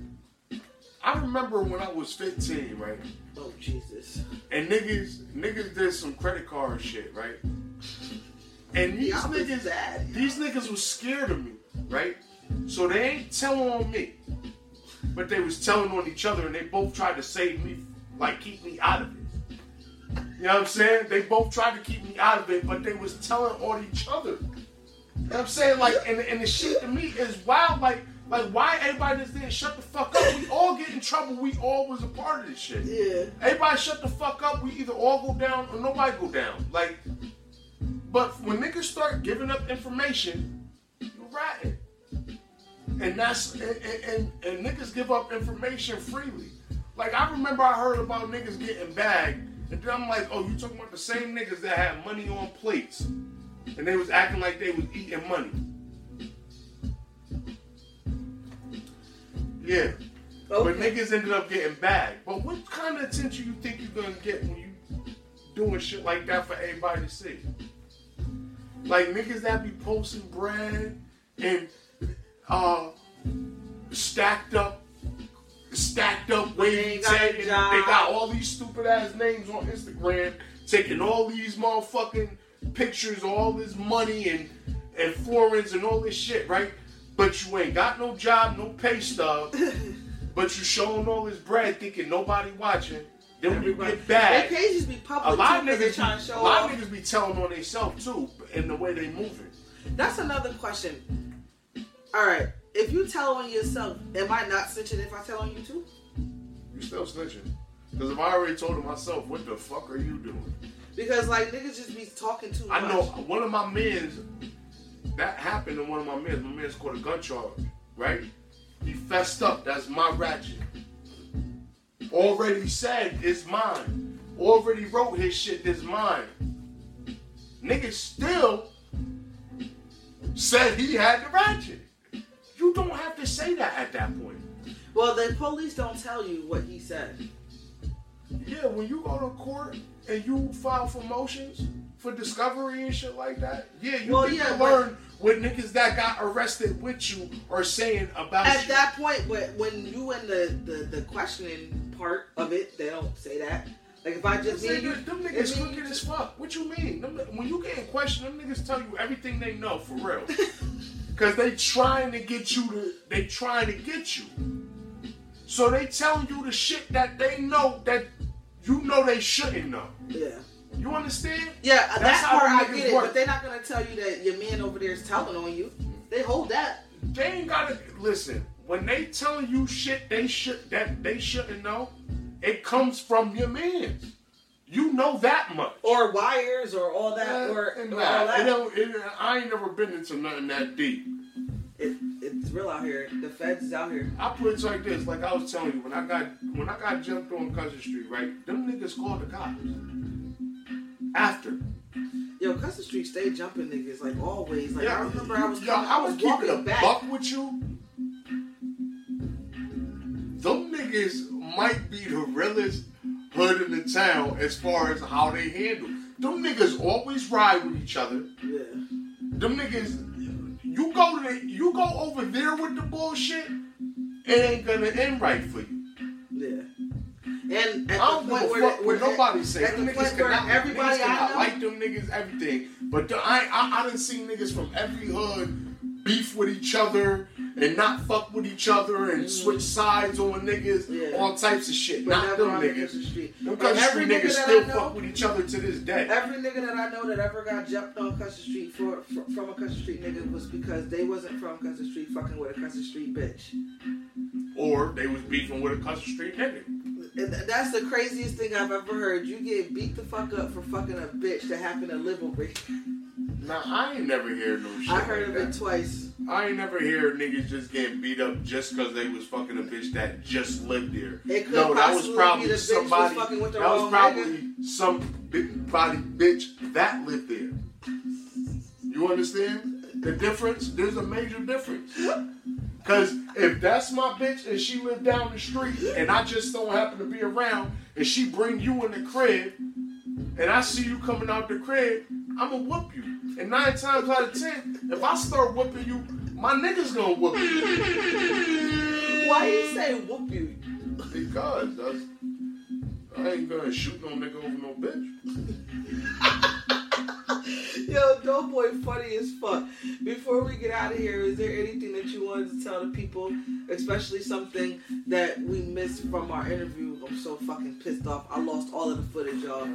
I remember when I was fifteen, right? Oh Jesus! And niggas niggas did some credit card shit, right? And these Yeah, I was niggas sad. these niggas was scared of me, right? So they ain't telling on me. But they was telling on each other, and they both tried to save me, like keep me out of it. You know what I'm saying? They both tried to keep me out of it, but they was telling on each other. You know what I'm saying? Like, and, and the shit to me is wild. Like, like why everybody just didn't shut the fuck up? We all get in trouble. We all was a part of this shit. Yeah. Everybody shut the fuck up. We either all go down or nobody go down. Like, but when niggas start giving up information, you're ratting. And that's, and, and, and, and niggas give up information freely. Like, I remember I heard about niggas getting bagged, and then I'm like, oh, you talking about the same niggas that had money on plates, and they was acting like they was eating money. Yeah. But Okay. niggas ended up getting bagged. But what kind of attention you think you're gonna get when you doing shit like that for everybody to see? Like niggas that be posting bread and uh stacked up stacked Wavy They ain't got Tay, a and job. they got all these stupid ass names on Instagram, taking all these motherfucking pictures of all this money and and foreigns and all this shit, right? But you ain't got no job, no pay stub, but you showing all this bread thinking nobody watching. Then when you get bad, Their pages be public a lot of too, 'cause they niggas, trying to be, show a lot off. of niggas be telling on themselves too, in the way they moving. That's another question. All right, if you tell on yourself, am I not snitching if I tell on you too? You still snitching. Because if I already told it myself, what the fuck are you doing? Because like niggas just be talking too much. I know one of my mans, that happened to one of my mans. My man's caught a gun charge, right? He fessed up. That's my ratchet. Already said it's mine. Already wrote his shit, it's mine. Nigga still said he had the ratchet. You don't have to say that at that point. Well, the police don't tell you what he said. Yeah, when you go to court and you file for motions for discovery and shit like that, yeah, you Well, get yeah, to but- learn what niggas that got arrested with you are saying about At you. that point, but when you in the, the, the questioning part of it, they don't say that. Like if I just Them me and you, niggas, them if niggas me and crooked you as just- fuck. What you mean? Them, when you get in question, them niggas tell you everything they know for real. Cause they trying to get you to, they trying to get you. So they telling you the shit that they know that you know they shouldn't know. Yeah. You understand? Yeah, That's that how part I niggas get it, work. but they're not gonna tell you that your man over there is telling on you. They hold that. They ain't gotta listen. When they telling you shit they should that they shouldn't know, it comes from your mans. You know that much. Or wires or all that Uh, or, and or that. all that. It don't, it, I ain't never been into nothing that deep. It, it's real out here. The feds is out here. I put it like this, like I was telling you, when I got when I got jumped on Cousin Street, right? Them niggas called the cops. After. Yo, Custom Street stay jumping niggas like always. Like I remember I was yo, coming, I I was was keeping walking a back. buck with you. Them niggas might be the realest hood in the town as far as how they handle. Them niggas always ride with each other. Yeah. Them niggas, you go to the, you go over there with the bullshit, it ain't gonna end right for you. Yeah. And at I don't the give point a where, fuck where what nobody say. at Them the niggas point where cannot, everybody niggas I cannot know, like them niggas, everything. But the, I, I I done seen niggas from every hood beef with each other and not fuck with each other and switch sides on niggas, Yeah. all types of shit. but Not never them on the niggas. Custom Street. Them And Country every Street nigga niggas that still I know, fuck with each other to this day. every nigga that I know that ever got jumped on Custom Street for, for from a Custom Street nigga was because they wasn't from Custom Street fucking with a Custom Street bitch. Or they was beefing with a Country Street nigga. And th- that's the craziest thing I've ever heard. You get beat the fuck up for fucking a bitch that happened to live over here. Now I ain't never hear no shit I heard like of that. it twice. I ain't never hear niggas just getting beat up just because they was fucking a bitch that just lived there. It could No, that was possibly probably be the bitch was somebody. fucking with the That was wrong probably somebody bitch that lived there. You understand the difference? There's a major difference. Cause if that's my bitch and she lived down the street and I just don't happen to be around and she bring you in the crib and I see you coming out the crib, I'ma whoop you. And nine times out of ten, if I start whooping you, my niggas gonna whoop you. Why you say whoop you? Because that's, I ain't gonna shoot no nigga over no bitch. Yo, Doughboy funny as fuck. Before we get out of here, is there anything that you wanted to tell the people, especially something that we missed from our interview? I'm so fucking pissed off. I lost all of the footage, y'all.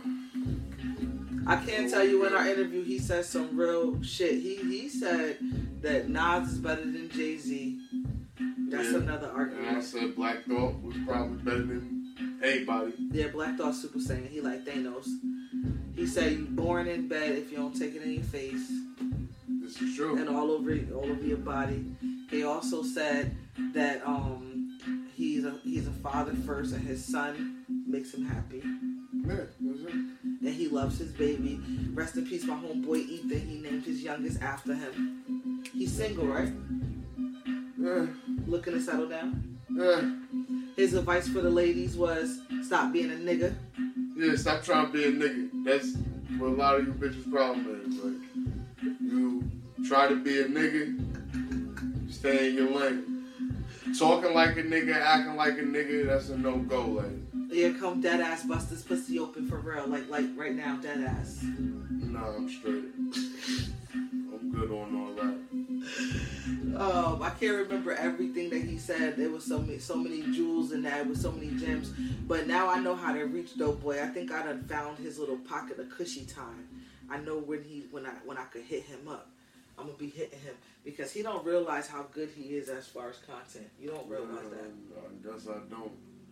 I can't tell you in our interview, he said some real shit. He he said that Nas is better than Jay-Z. That's Yeah. another And I argument. said Black Thought was probably better than anybody. Yeah, Black Thought Super Saiyan. He like Thanos. He said you born in bed if you don't take it in your face This is true. and all over all over your body. He also said that um he's a he's a father first and his son makes him happy. Yeah, that's it. And he loves his baby. Rest in peace, my homeboy Ethan. He named his youngest after him. He's single, right? Yeah, Looking to settle down. yeah. His advice for the ladies was stop being a nigga. Yeah, stop trying to be a nigga. That's what a lot of you bitches' problem is. Like, you try to be a nigga, stay in your lane. talking like a nigga, acting like a nigga, that's a no-go, like. Yeah, come dead ass bust this pussy open for real. Like, like right now, dead ass. Nah, I'm straight. I'm good on all that. Um, I can't remember everything that he said. There was so many, so many jewels in that, with so many gems. But now I know how to reach Dope Boy. I think I done found his little pocket of cushy time. I know when he, when I, when I could hit him up. I'm gonna be hitting him because he don't realize how good he is as far as content. You don't realize uh, that. I guess I don't.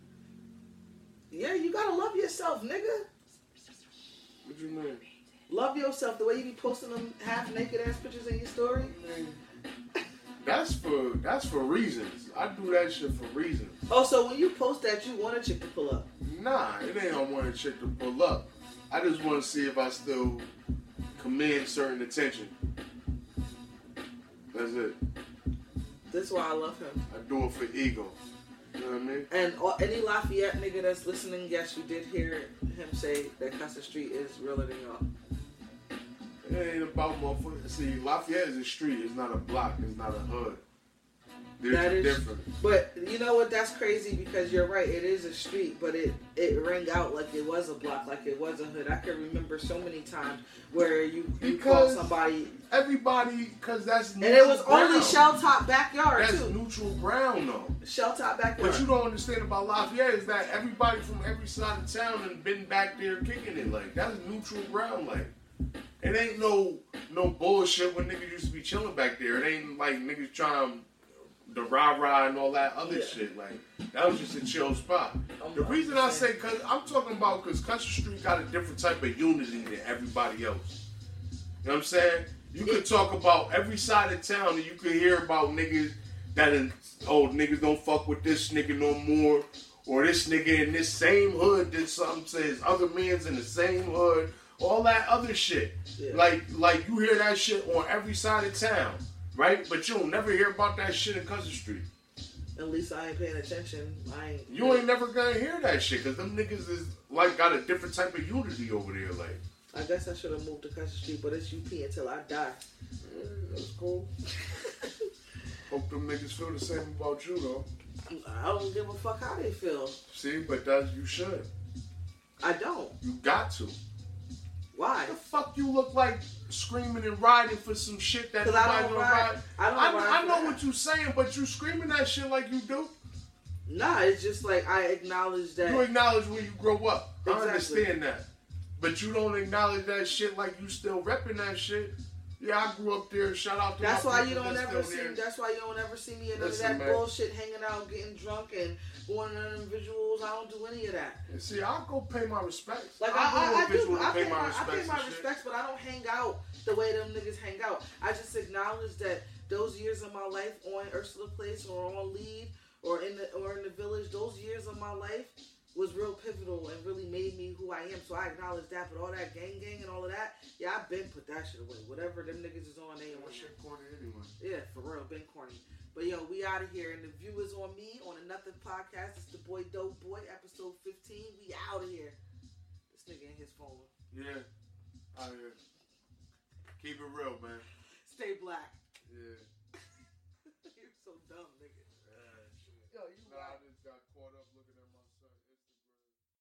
Yeah, you gotta love yourself, nigga. What you mean? Love yourself. The way you be posting them half naked ass pictures in your story. That's for that's for reasons. I do that shit for reasons. Oh, so when you post that, you want a chick to pull up? Nah, it ain't I want a chick to pull up. I just want to see if I still command certain attention. That's it. That's why I love him. I do it for ego. You know what I mean? And all, any Lafayette nigga that's listening, yes, you did hear him say that Custom Street is realer than y'all. It ain't about motherfuckers. See, Lafayette is a street. It's not a block. It's not a hood. There's That a is, difference. but you know what? That's crazy because you're right. It is a street, but it it rang out like it was a block, like it was a hood. I can remember so many times where you, you call Because somebody, Everybody, because that's and it was neutral only ground. Shell Top backyard That's too. neutral ground, though. Shell Top backyard. What you don't understand about Lafayette is that everybody from every side of town and been back there kicking it. Like, that's neutral ground. Like, it ain't no no bullshit when niggas used to be chilling back there. It ain't like niggas trying the rah-rah and all that other Yeah. shit. Like, that was just a chill spot. I'm- The I'm reason I just say, because I'm talking about because Country Street got a different type of unity than everybody else. You know what I'm saying? You could talk about every side of town and you could hear about niggas that, is, oh, niggas don't fuck with this nigga no more. Or this nigga in this same hood did something to his other mans in the same hood. All that other shit. Yeah. Like, like you hear that shit on every side of town, right? But you'll never hear about that shit in Cousin Street. At least I ain't paying attention. I ain't. You ain't never gonna hear that shit because them niggas is like got a different type of unity over there. Like, I guess I should have moved to Custom Street, but it's U P until I die. yeah, that's cool. Hope them niggas feel the same about you though. I don't give a fuck how they feel. See, but that's you should. I don't. You got to. Why? The fuck you look like screaming and riding for some shit that 'Cause I nobody don't gonna ride- ride. I don't I, ride I for know that. what you saying, but you screaming that shit like you do. Nah, it's just like I acknowledge that. You acknowledge when you grow up. I Exactly. understand that. But you don't acknowledge that shit like you still repping that shit. Yeah, I grew up there. Shout out to That's my why you people don't that's ever still see. there. That's why you don't ever see me in none of Listen, that man. bullshit, hanging out, getting drunk, and going to them visuals. I don't do any of that. And see, I'll go pay my respects. Like I'll I, I, go I to visual do. to I pay my, I respects pay and my shit. respects, but I don't hang out the way them niggas hang out. I just acknowledge that those years of my life on Ursula Place or on Lead or in the or in the village, those years of my life was real pivotal and really made me who I am. So I acknowledge that. But all that gang gang and all of that, yeah, I've been put that shit away. Whatever them niggas is on, they That on shit shit. corny anyway. Yeah, for real, been corny. But yo, we out of here, and the view is on me on another podcast. It's the boy Dope Boy, episode fifteen. We out of here. This nigga in his phone. Yeah. Out here. Keep it real, man. Stay black. Yeah. You're so dumb, nigga. Yeah, shit. Yo, you Nah, wild. this